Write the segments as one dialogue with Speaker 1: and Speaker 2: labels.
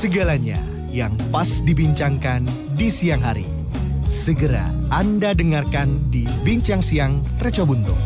Speaker 1: Segalanya yang pas dibincangkan di siang hari. Segera Anda dengarkan di Bincang Siang Reco Buntung.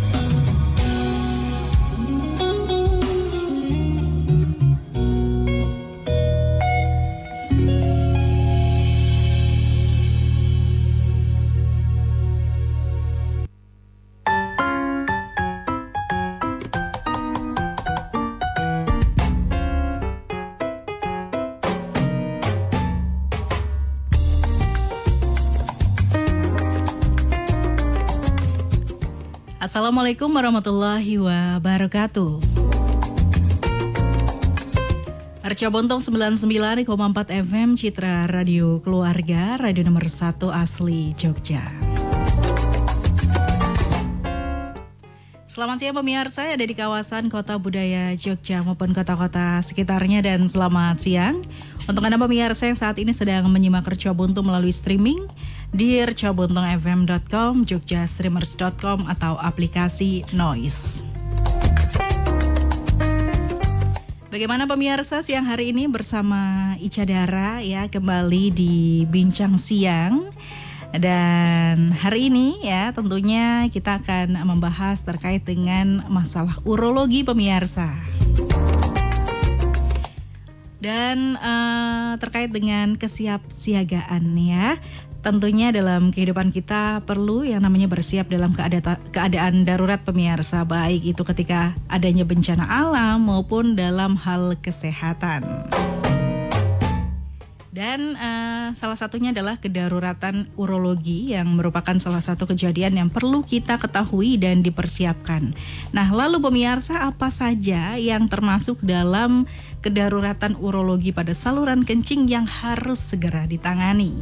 Speaker 2: Assalamualaikum warahmatullahi wabarakatuh. Reco Buntung 99,4 FM Citra Radio Keluarga, radio nomor 1 asli Jogja. Selamat siang pemirsa, ada di kawasan Kota Budaya Jogja maupun kota-kota sekitarnya, dan selamat siang untuk Anda pemirsa yang saat ini sedang menyimak Reco Buntung melalui streaming di recobuntungfm.com, jogjastreamers.com atau aplikasi Noise. Bagaimana pemirsa siang hari ini bersama Ica Dara ya, kembali di Bincang Siang. Dan hari ini ya tentunya kita akan membahas terkait dengan masalah urologi pemirsa. Dan terkait dengan kesiapsiagaan ya. Tentunya dalam kehidupan kita perlu yang namanya bersiap dalam keadaan darurat pemirsa, baik itu ketika adanya bencana alam maupun dalam hal kesehatan. Dan salah satunya adalah kedaruratan urologi yang merupakan salah satu kejadian yang perlu kita ketahui dan dipersiapkan. Nah, lalu pemirsa, apa saja yang termasuk dalam kedaruratan urologi pada saluran kencing yang harus segera ditangani?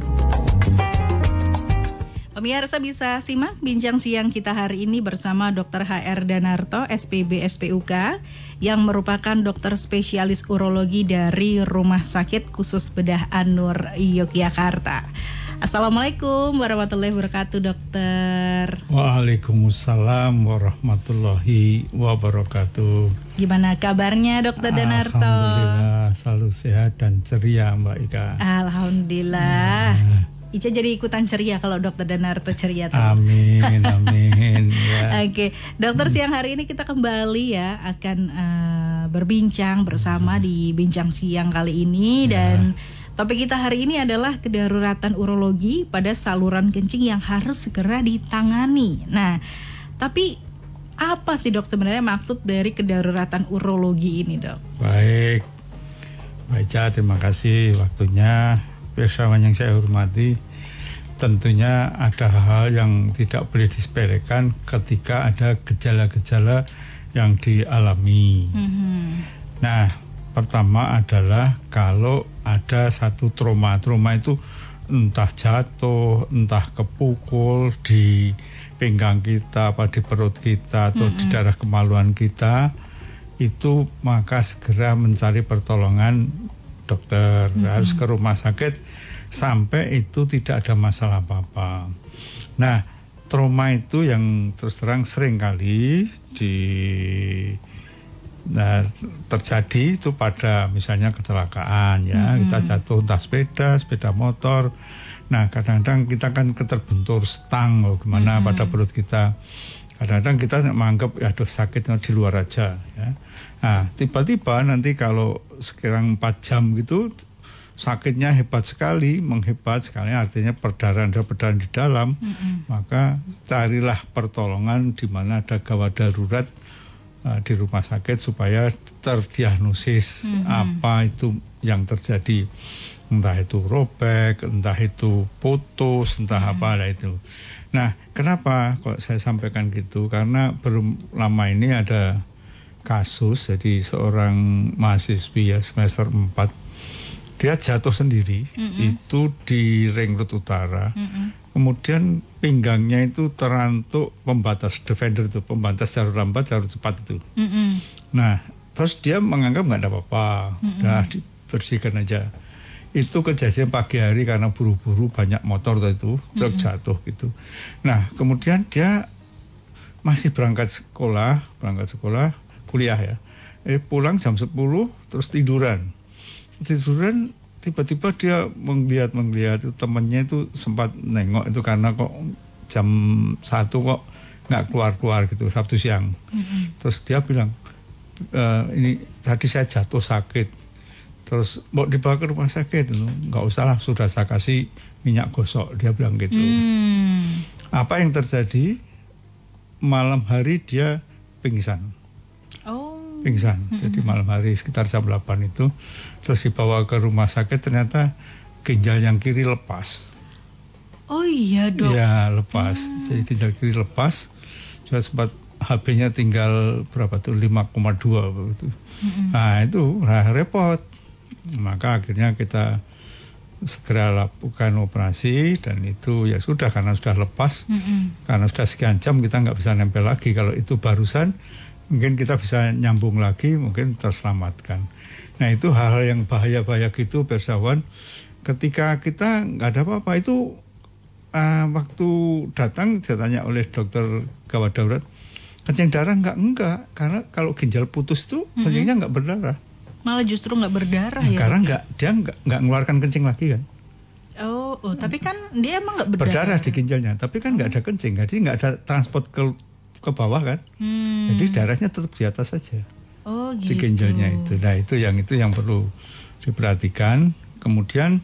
Speaker 2: Pemirsa bisa simak bincang siang kita hari ini bersama Dr. HR Danarto, SPB SPUK, yang merupakan dokter spesialis urologi dari Rumah Sakit Khusus Bedah An-Nur, Yogyakarta. Assalamualaikum warahmatullahi wabarakatuh, dokter.
Speaker 3: Waalaikumsalam warahmatullahi wabarakatuh.
Speaker 2: Gimana kabarnya, dokter Danarto?
Speaker 3: Alhamdulillah, selalu sehat dan ceria, Mbak Ika.
Speaker 2: Alhamdulillah. Ica jadi ikutan ceria kalau dokter Danarto ceria tuh.
Speaker 3: Amin, amin. Ya.
Speaker 2: Oke, dokter, siang hari ini kita kembali ya akan berbincang bersama di Bincang Siang kali ini dan topik kita hari ini adalah kedaruratan urologi pada saluran kencing yang harus segera ditangani. Nah, tapi apa sih dok sebenarnya maksud dari kedaruratan urologi ini, dok?
Speaker 3: Baik, Mbak Ica, terima kasih waktunya. Bersama yang saya hormati, tentunya ada hal yang tidak boleh disepelekan ketika ada gejala-gejala yang dialami. Nah, pertama adalah kalau ada satu trauma itu entah jatuh, entah kepukul di pinggang kita, apa di perut kita atau di daerah kemaluan kita, itu maka segera mencari pertolongan dokter, harus ke rumah sakit sampai itu tidak ada masalah apa-apa. Nah, trauma itu yang terus terang sering kali terjadi itu pada misalnya kecelakaan ya, kita jatuh entah sepeda motor. Nah, kadang-kadang kita kan keterbentur stang gimana pada perut kita. Kadang-kadang kita menganggap ya aduh sakitnya di luar aja ya. Nah, tiba-tiba nanti kalau sekarang 4 jam gitu sakitnya hebat sekali, menghebat sekali, artinya perdarahan di dalam, maka carilah pertolongan di mana ada gawat darurat di rumah sakit supaya terdiagnosis apa itu yang terjadi, entah itu robek, entah itu putus, entah apa itu. Nah, kenapa kok saya sampaikan gitu? Karena belum lama ini ada kasus, jadi seorang mahasiswi ya semester 4, dia jatuh sendiri itu di Ring Road Utara. Kemudian pinggangnya itu terantuk pembatas defender itu, pembatas jalur lambat, jalur cepat itu. Nah, terus dia menganggap nggak ada apa-apa, udah dibersihkan aja. Itu kejadian pagi hari karena buru-buru banyak motor itu, truk jatuh gitu. Nah, kemudian dia masih berangkat sekolah, kuliah ya. Pulang jam 10 terus tiduran tiba-tiba dia melihat itu temennya itu sempat nengok itu karena kok jam 1 kok nggak keluar gitu Sabtu siang. Terus dia bilang ini tadi saya jatuh sakit. Terus mau dibawa ke rumah sakit itu nggak usah lah, sudah saya kasih minyak gosok, dia bilang gitu. Apa yang terjadi? Malam hari dia pingsan. Pingsan. Jadi malam hari sekitar jam 8 itu terus dibawa ke rumah sakit, ternyata ginjal yang kiri lepas.
Speaker 2: Oh iya dok.
Speaker 3: Ya lepas. Jadi ginjal kiri lepas. Sudah sempat HB-nya tinggal berapa tuh 5,2 begitu. Nah itu repot. Maka akhirnya kita segera lakukan operasi dan itu ya sudah, karena sudah lepas, karena sudah sekian jam kita nggak bisa nempel lagi. Kalau itu barusan mungkin kita bisa nyambung lagi, mungkin terselamatkan. Nah itu hal-hal yang bahaya-bahaya gitu Bersawan. Ketika kita nggak ada apa-apa itu waktu datang saya tanya oleh dokter gawat darurat, kencing darah enggak, karena kalau ginjal putus tuh kencingnya nggak berdarah.
Speaker 2: Malah justru nggak berdarah ya?
Speaker 3: Karena dia nggak ngeluarkan kencing lagi kan.
Speaker 2: Oh, tapi kan dia emang nggak berdarah.
Speaker 3: Berdarah di ginjalnya, tapi kan nggak ada kencing, jadi nggak ada transport ke bawah kan. Jadi darahnya tetap di atas saja.
Speaker 2: Oh gitu.
Speaker 3: Di ginjalnya itu. Nah itu yang perlu diperhatikan. Kemudian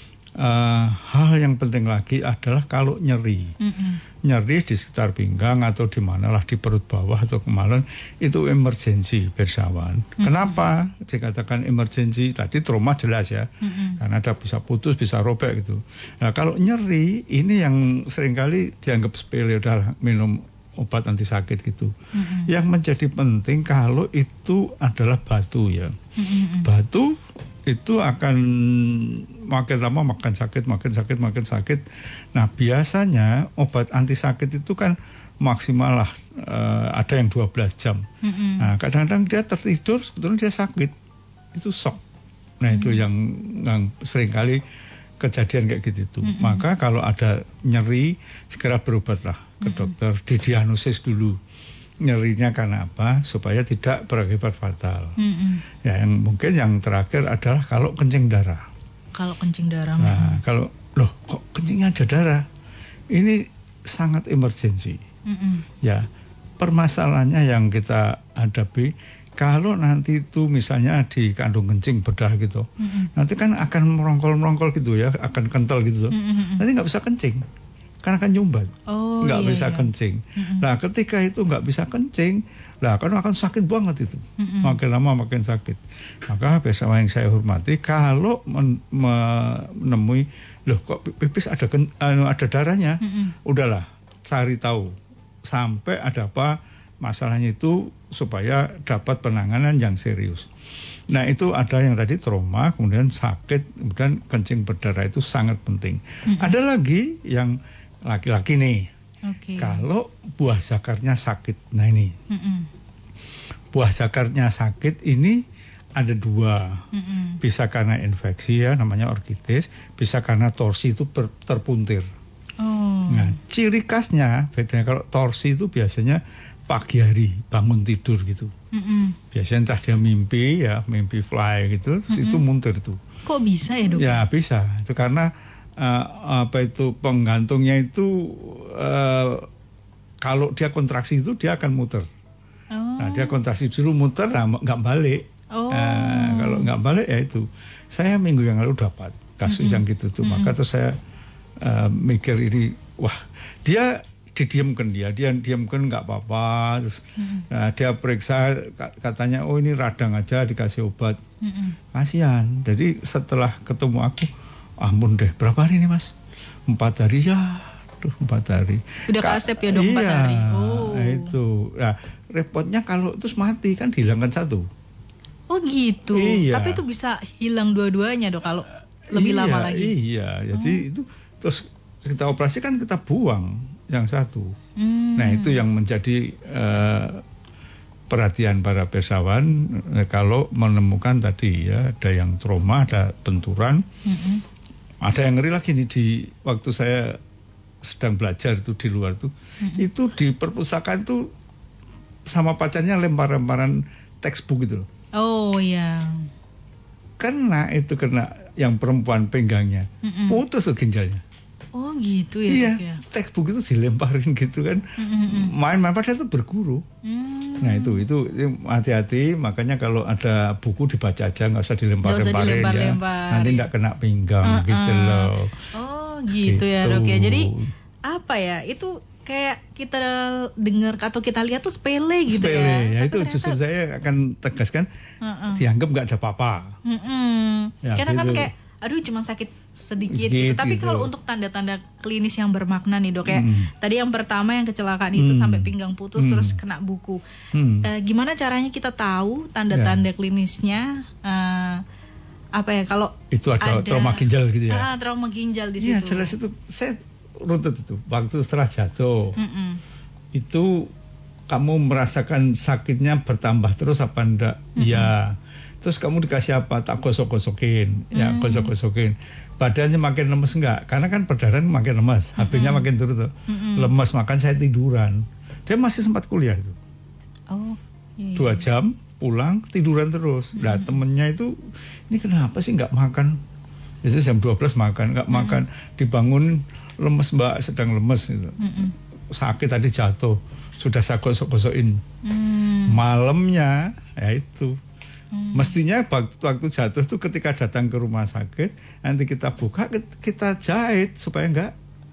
Speaker 3: hal yang penting lagi adalah kalau nyeri di sekitar pinggang atau di manalah di perut bawah atau kemaluan, itu emergensi Bersawan. Kenapa dikatakan emergensi? Tadi trauma jelas ya, karena ada bisa putus, bisa robek gitu. Nah kalau nyeri ini yang seringkali dianggap sepele, udah minum obat anti sakit gitu. Yang menjadi penting kalau itu adalah batu ya. Batu itu akan makin lama makin sakit. Nah biasanya obat anti sakit itu kan maksimal lah ada yang 12 jam. Nah kadang-kadang dia tertidur, sebetulnya dia sakit, itu shock. Nah itu yang seringkali kejadian kayak gitu. Maka kalau ada nyeri segera berobatlah ke dokter, didiagnosis dulu nyerinya karena apa, supaya tidak berakibat fatal. Ya, yang mungkin yang terakhir adalah kalau kencing darah.
Speaker 2: Kalau kencing darah.
Speaker 3: Nah, kalau kok kencingnya ada darah, ini sangat emergensi. Ya, permasalahannya yang kita hadapi, kalau nanti itu misalnya di kandung kencing berdarah gitu, nanti kan akan merongkol gitu ya, akan kental gitu. Nanti nggak bisa kencing. Karena kan nyumbat, nggak bisa kencing. Nah ketika itu nggak bisa kencing, lah kan akan sakit banget itu. Makin lama makin sakit. Maka bersama yang saya hormati, kalau menemui, loh kok pipis ada darahnya, udahlah cari tahu sampai ada apa masalahnya itu supaya dapat penanganan yang serius. Nah itu ada yang tadi trauma, kemudian sakit, kemudian kencing berdarah, itu sangat penting. Ada lagi yang laki-laki nih, kalau buah zakarnya sakit. Nah ini buah zakarnya sakit ini ada dua, bisa karena infeksi ya namanya orkitis, bisa karena torsi itu terpuntir. Nah ciri khasnya bedanya, kalau torsi itu biasanya pagi hari bangun tidur gitu, biasanya entah dia mimpi fly gitu, terus itu muntir tuh.
Speaker 2: Kok bisa ya dok?
Speaker 3: Ya bisa, itu karena penggantungnya itu kalau dia kontraksi itu dia akan muter. Nah dia kontraksi dulu muter, nggak balik. Kalau nggak balik ya itu. Saya minggu yang lalu dapat kasus yang gitu tuh. Maka tuh saya mikir ini, wah dia didiamkan nggak apa-apa. Terus dia periksa, katanya oh ini radang aja, dikasih obat. Kasihan. Jadi setelah ketemu aku, ampun deh, berapa hari ini mas? 4 hari ya, 4 hari.
Speaker 2: Udah kasep ya dok, 4 hari.
Speaker 3: Nah itu. Nah repotnya kalau terus mati kan dihilangkan satu.
Speaker 2: Oh gitu.
Speaker 3: Iya.
Speaker 2: Tapi itu bisa hilang dua-duanya dok kalau lebih lama lagi.
Speaker 3: Iya, jadi itu terus kita operasi kan kita buang yang satu. Nah itu yang menjadi perhatian para Bersawan kalau menemukan tadi ya, ada yang trauma, ada benturan. Ada yang ngeri lagi nih, di waktu saya sedang belajar itu di luar tuh, itu di perpustakaan tuh sama pacarnya lempar-lemparan textbook gitu loh.
Speaker 2: Oh iya.
Speaker 3: Kena yang perempuan pinggangnya, putus tuh ginjalnya.
Speaker 2: Oh gitu ya.
Speaker 3: Iya,
Speaker 2: Dok, ya?
Speaker 3: textbook itu dilemparin gitu kan, main-main padahal itu berguru. Nah itu hati-hati, makanya kalau ada buku dibaca aja, nggak usah dilempar-lemparin ya. Nanti nggak kena pinggang gitu loh.
Speaker 2: Oh gitu ya Dok ya. Jadi apa ya, itu kayak kita dengar atau kita lihat tuh sepele gitu ya.
Speaker 3: Sepele, ya itu
Speaker 2: ternyata,
Speaker 3: justru saya akan tegaskan, dianggap nggak ada apa-apa. Ya,
Speaker 2: karena kan
Speaker 3: gitu.
Speaker 2: kayak aduh cuma sakit sedikit gitu. Tapi
Speaker 3: gitu.
Speaker 2: kalau untuk tanda-tanda klinis yang bermakna nih Dok, kayak tadi yang pertama yang kecelakaan itu sampai pinggang putus terus kena buku. Gimana caranya kita tahu tanda-tanda klinisnya? Apa ya, kalau
Speaker 3: itu ada trauma ginjal gitu ya?
Speaker 2: Trauma ginjal di situ.
Speaker 3: Iya jelas itu. Saya runtut itu waktu setelah jatuh. Itu kamu merasakan sakitnya bertambah terus apa enggak? Iya. Terus kamu dikasih apa? Tak gosok-gosokin, ya gosok-gosokin. Badannya makin lemes enggak? Karena kan perdarahan makin lemes, HP-nya makin turun tuh. Lemes, makan saya tiduran. Dia masih sempat kuliah itu.
Speaker 2: Oh, iya.
Speaker 3: 2 jam pulang tiduran terus. Nah temennya itu, ini kenapa sih nggak makan? Jadi jam 12 makan, nggak makan. Dibangun lemes mbak, sedang lemes gitu. Sakit tadi jatuh, sudah saya gosok-gosokin. Malamnya ya itu. Mestinya waktu jatuh tuh ketika datang ke rumah sakit, nanti kita buka, kita jahit supaya nggak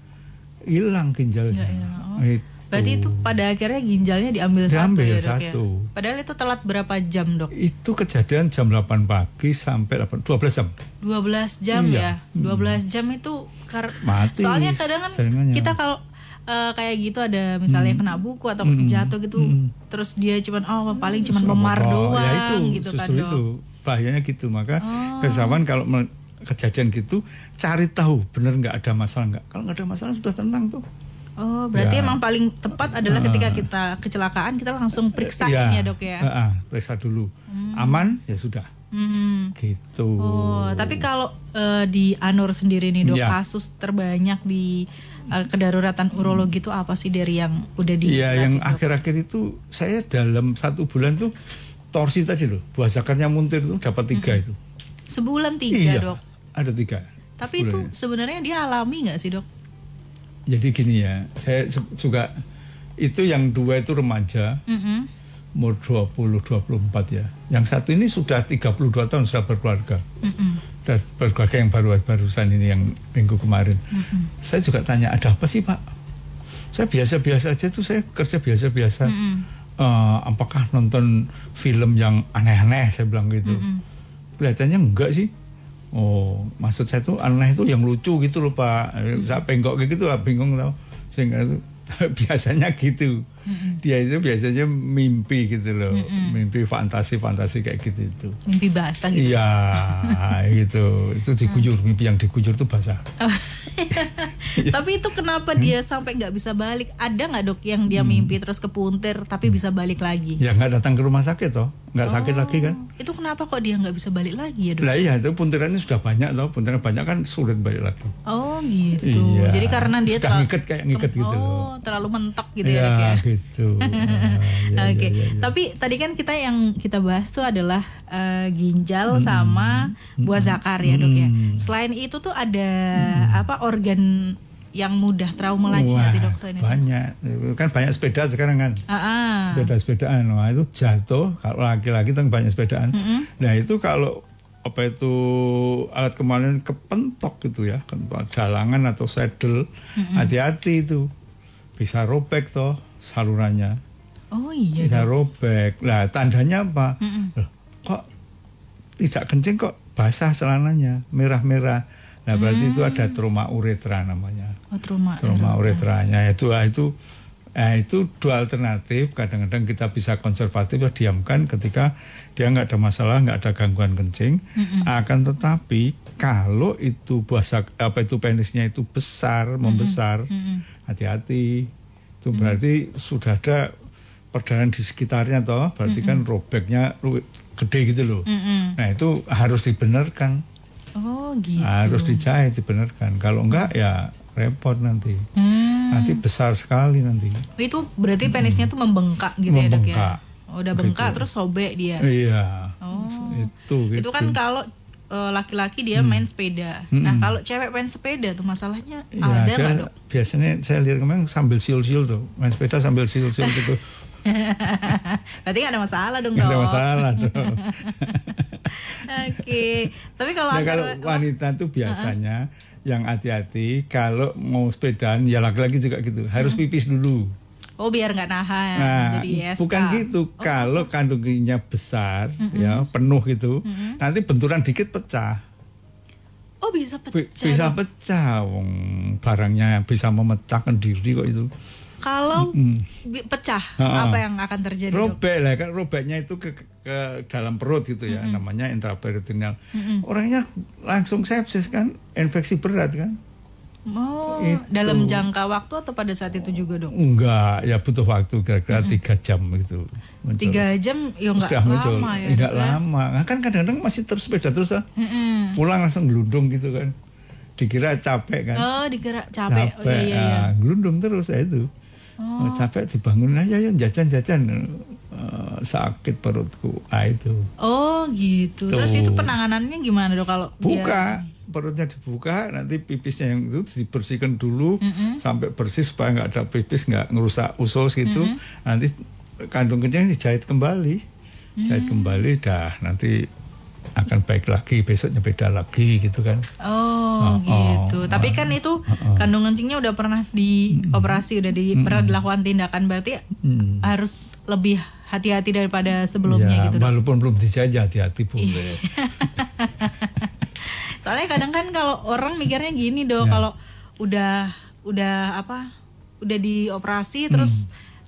Speaker 3: hilang ginjalnya.
Speaker 2: Berarti itu pada akhirnya ginjalnya diambil satu ya Dok ya? Padahal itu telat berapa jam Dok?
Speaker 3: Itu kejadian jam 8 pagi sampai 12 jam.
Speaker 2: 12 jam ya? 12 jam itu
Speaker 3: mati.
Speaker 2: Soalnya kadang kan kita kalau kayak gitu ada misalnya kena buku atau jatuh gitu, terus dia cuman paling cuman memar doang
Speaker 3: ya itu,
Speaker 2: gitu kan
Speaker 3: Dok. Itu bahayanya gitu. Maka filsafat kalau kejadian gitu cari tahu benar nggak ada masalah nggak. Kalau nggak ada masalah sudah tenang tuh.
Speaker 2: Oh berarti emang paling tepat adalah ketika kita kecelakaan kita langsung periksain ya Dok ya?
Speaker 3: Periksa dulu, aman ya sudah. Gitu.
Speaker 2: Oh tapi kalau di Anur sendiri nih Dok, kasus terbanyak di kedaruratan urologi itu apa sih dari yang udah dijelasin?
Speaker 3: Iya, yang akhir-akhir itu saya dalam 1 bulan tuh torsi tadi loh, buah zakarnya muntir tuh dapat 3 itu.
Speaker 2: Sebulan 3
Speaker 3: iya,
Speaker 2: Dok?
Speaker 3: Ada 3.
Speaker 2: Tapi itu sebenarnya dia alami nggak sih Dok?
Speaker 3: Jadi gini ya, saya juga itu yang 2 itu remaja, umur 20-24 ya. Yang satu ini sudah 32 tahun sudah berkeluarga. Dan berkeluarga yang barusan ini yang minggu kemarin. Saya juga tanya, ada apa sih Pak? Saya biasa-biasa aja tuh, saya kerja biasa-biasa. Apakah nonton film yang aneh-aneh? Saya bilang gitu. Kelihatannya enggak sih. Oh, maksud saya tuh aneh itu yang lucu gitu loh Pak. Saya penggok kayak gitu, bingung tau. Sehingga itu biasanya gitu. Dia itu biasanya mimpi gitu loh, mimpi fantasi kayak gitu itu.
Speaker 2: Mimpi basah gitu.
Speaker 3: Iya, gitu. Itu diguyur, mimpi yang diguyur itu basah.
Speaker 2: Tapi itu kenapa dia sampai nggak bisa balik? Ada nggak Dok yang dia mimpi terus kepuntir tapi bisa balik lagi?
Speaker 3: Ya nggak datang ke rumah sakit toh, nggak sakit lagi kan?
Speaker 2: Itu kenapa kok dia nggak bisa balik lagi ya Dok?
Speaker 3: Lah iya, itu puntirannya sudah banyak toh, puntiran banyak kan sulit balik lagi.
Speaker 2: Oh gitu.
Speaker 3: Iya.
Speaker 2: Jadi karena dia
Speaker 3: ngiket gitu loh.
Speaker 2: Terlalu mentok gitu ya Dok ya?
Speaker 3: Gitu.
Speaker 2: Oke. Tapi tadi kan yang kita bahas tuh adalah ginjal sama buah zakar ya Dok ya. Selain itu tuh ada organ yang mudah trauma lagi nggak sih Dok selain itu?
Speaker 3: Banyak. Kan banyak sepeda sekarang kan. Sepedaan. Nah itu jatuh, kalau laki-laki kan banyak sepedaan. Nah itu kalau alat kemarin kepentok gitu ya, dalangan atau saddle, hati-hati itu. Bisa robek toh salurannya.
Speaker 2: Oh iya.
Speaker 3: Bisa robek. Lah tandanya apa? Loh, kok tidak kencing kok basah celananya, merah-merah. Nah berarti itu ada trauma uretra namanya.
Speaker 2: Oh, trauma
Speaker 3: uretranya itu 2 alternatif. Kadang-kadang kita bisa konservatif, diamkan ketika dia nggak ada masalah, nggak ada gangguan kencing. Akan tetapi kalau itu penisnya itu membesar, hati-hati. Itu berarti sudah ada perdarahan di sekitarnya toh, berarti kan robeknya gede gitu loh. Nah itu harus dibenarkan.
Speaker 2: Oh gitu.
Speaker 3: Harus dijahit, dibenarkan. Kalau enggak ya repot nanti. Nanti besar sekali nanti.
Speaker 2: Itu berarti penisnya tuh membengkak gitu ya Dok ya? Udah bengkak
Speaker 3: gitu.
Speaker 2: Terus sobek dia.
Speaker 3: Iya.
Speaker 2: Oh.
Speaker 3: Itu
Speaker 2: kan kalau laki-laki dia main sepeda. Nah kalau cewek main sepeda tuh masalahnya
Speaker 3: Ya,
Speaker 2: ada nggak dok?
Speaker 3: biasanya saya lihat kemarin sambil siul-siul tuh, main sepeda sambil siul-siul gitu.
Speaker 2: Berarti nggak ada masalah dong
Speaker 3: Nggak
Speaker 2: dok.
Speaker 3: ada masalah dong.
Speaker 2: Oke, tapi kalau
Speaker 3: Nah, kalau
Speaker 2: antara
Speaker 3: wanita tuh biasanya yang hati-hati kalau mau sepedaan, ya laki-laki juga gitu, harus pipis dulu.
Speaker 2: oh biar nggak nahan,
Speaker 3: Nah,
Speaker 2: jadi SK.
Speaker 3: bukan gitu. Kalau kandungannya besar, ya penuh gitu, nanti benturan dikit pecah.
Speaker 2: Oh bisa pecah.
Speaker 3: Bisa
Speaker 2: dok.
Speaker 3: pecah, wong barangnya bisa memecahkan diri kok itu.
Speaker 2: Kalau pecah, apa yang akan terjadi dok?
Speaker 3: Robek lah kan, robeknya itu ke dalam perut gitu ya, namanya intraperitoneal. Orangnya langsung sepsis kan, infeksi berat kan.
Speaker 2: Oh,
Speaker 3: Itu.
Speaker 2: dalam jangka waktu atau pada saat itu juga dok?
Speaker 3: Enggak, ya butuh waktu kira-kira 3 jam gitu.
Speaker 2: 3 jam ya nggak
Speaker 3: Sudah muncul.
Speaker 2: lama ya.
Speaker 3: Enggak
Speaker 2: dok, ya?
Speaker 3: lama. Nah, kan kadang-kadang masih terus sepeda terus lah. Pulang langsung gelundung gitu kan. Dikira capek kan.
Speaker 2: Oh dikira capek. Oh, iya.
Speaker 3: Nah, gelundung terus ya itu. Capek dibangunin aja ya jajan-jajan. Sakit perutku. Ah itu.
Speaker 2: Oh gitu. Terus
Speaker 3: Tuh.
Speaker 2: itu penanganannya gimana dok kalau
Speaker 3: Buka, perutnya dibuka, nanti pipisnya yang itu dibersihkan dulu sampai bersih supaya nggak ada pipis, nggak ngerusak usus gitu. Nanti kandung kencing dijahit kembali, jahit kembali, dah nanti akan baik lagi, besoknya beda lagi gitu kan.
Speaker 2: Oh gitu. Tapi kan itu kandung kencingnya udah pernah dioperasi, udah pernah dilakukan tindakan, berarti harus lebih hati-hati daripada sebelumnya
Speaker 3: Ya,
Speaker 2: gitu dok.
Speaker 3: walaupun belum dijajah, hati-hati boleh.
Speaker 2: Soalnya kadang kan kalau orang mikirnya gini dok, kalau udah dioperasi terus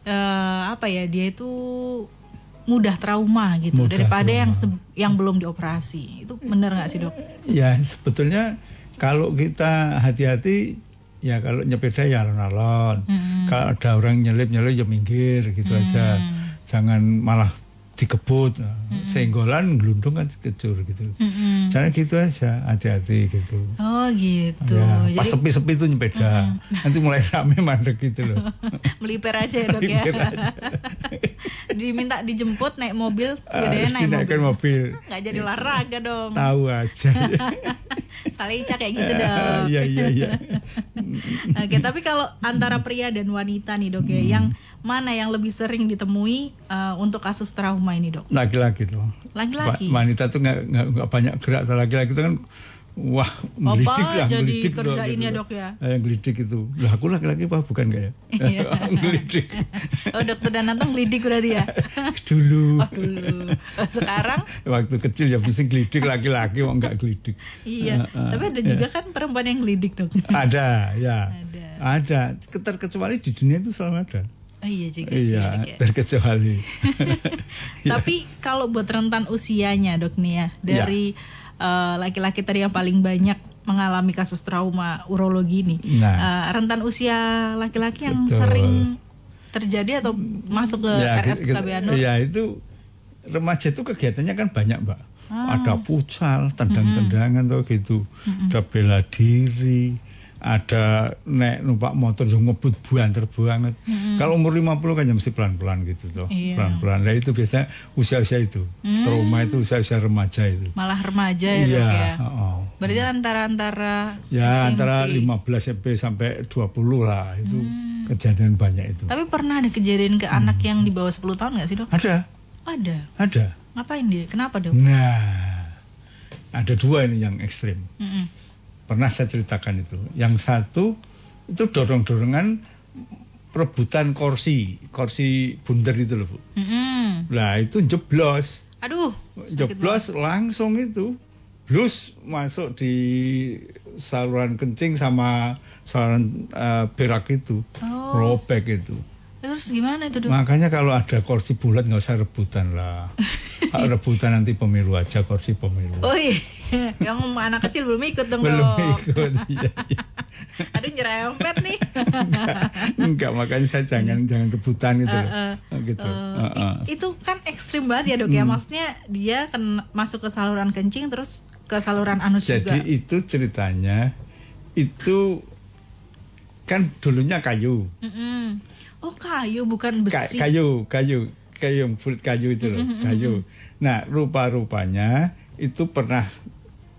Speaker 2: dia itu mudah trauma gitu
Speaker 3: Mudah
Speaker 2: daripada
Speaker 3: trauma.
Speaker 2: yang belum dioperasi. Itu benar nggak sih dok?
Speaker 3: Ya sebetulnya kalau kita hati-hati, ya kalau nyepeda ya alon-alon. Kalau ada orang nyelip ya minggir gitu aja. Jangan malah dikebut, senggolan gelundung kan kecur gitu. Jangan gitu aja, hati-hati gitu.
Speaker 2: Oh gitu.
Speaker 3: Ya, pas
Speaker 2: Jadi
Speaker 3: sepi-sepi itu nyepeda, nanti mulai rame mandek gitu loh.
Speaker 2: melipir aja ya dok ya.
Speaker 3: Melipir aja.
Speaker 2: Diminta dijemput naik mobil, sepedanya
Speaker 3: Harus
Speaker 2: naik
Speaker 3: dinaikkan mobil.
Speaker 2: Nggak jadi olahraga dong.
Speaker 3: Tahu aja.
Speaker 2: Salica kayak gitu dong.
Speaker 3: Iya.
Speaker 2: Oke, tapi kalau antara pria dan wanita nih dok ya, yang mana yang lebih sering ditemui untuk kasus trauma ini dok?
Speaker 3: Laki-laki tuh.
Speaker 2: Laki-laki.
Speaker 3: Wanita tuh nggak banyak gerak. Laki-laki itu kan wah ngelidik lah,
Speaker 2: jadi
Speaker 3: ngelidik
Speaker 2: kerjain
Speaker 3: gitu.
Speaker 2: ya dok ya.
Speaker 3: Ngelidik itu. Lah aku laki-laki apa bukan gak ya?
Speaker 2: Iya.
Speaker 3: Ngelidik.
Speaker 2: Oh dokter Dananto ngelidik berarti ya?
Speaker 3: Dulu.
Speaker 2: Oh dulu. Oh, sekarang?
Speaker 3: Waktu kecil ya mesti ngelidik, laki-laki kok nggak ngelidik.
Speaker 2: Iya. Tapi ada juga kan perempuan yang ngelidik dok.
Speaker 3: Ada, ya.
Speaker 2: Ada.
Speaker 3: Terkecuali di dunia itu selalu ada.
Speaker 2: Oh iya juga sih.
Speaker 3: Iya,
Speaker 2: Dok, ya.
Speaker 3: terkecuali.
Speaker 2: Tapi kalau buat rentan usianya dok nih ya, dari laki-laki tadi yang paling banyak mengalami kasus trauma urologi ini, rentan usia laki-laki yang
Speaker 3: Betul.
Speaker 2: sering terjadi atau masuk ke RSKB Anur?
Speaker 3: Ya itu remaja itu kegiatannya kan banyak mbak. Ada futsal, tendang-tendangan tuh gitu, ada bela diri, ada naik numpak motor yang ngebut banter banget. Kalau umur 50 kan ya mesti pelan-pelan gitu tuh.
Speaker 2: Iya.
Speaker 3: Pelan-pelan. Nah itu biasanya usia-usia itu. Trauma itu usia-usia remaja itu.
Speaker 2: Malah remaja ya dok ya. Berarti antara
Speaker 3: Ya
Speaker 2: SMP.
Speaker 3: antara 15 SMP sampai 20 lah itu kejadian banyak itu.
Speaker 2: Tapi pernah ada kejadian ke anak yang di bawah 10 tahun nggak sih dok? Ada. Ngapain dia? Kenapa dok?
Speaker 3: Nah, ada 2 ini yang ekstrim. Pernah saya ceritakan itu. Yang satu itu dorong-dorongan perebutan kursi bundar itu loh Bu. Nah itu jeblos.
Speaker 2: Aduh.
Speaker 3: Jeblos langsung itu. Blus masuk di saluran kencing sama saluran berak itu. Robek itu.
Speaker 2: Terus gimana itu dok?
Speaker 3: Makanya kalau ada kursi bulat nggak usah rebutan lah. Rebutan nanti pemilu aja, kursi pemilu.
Speaker 2: Oh iya, yang anak kecil belum ikut dong
Speaker 3: Belum
Speaker 2: dok.
Speaker 3: ikut, iya.
Speaker 2: Aduh nyerempet nih.
Speaker 3: Enggak, makanya saya jangan rebutan gitu loh. Gitu.
Speaker 2: Itu kan ekstrim banget ya dok ya. Maksudnya dia kan masuk ke saluran kencing terus ke saluran anus juga.
Speaker 3: Jadi itu ceritanya itu kan dulunya kayu.
Speaker 2: Oh kayu bukan besi.
Speaker 3: Kayu yang bulat kayu itu loh, kayu. Nah rupa-rupanya itu pernah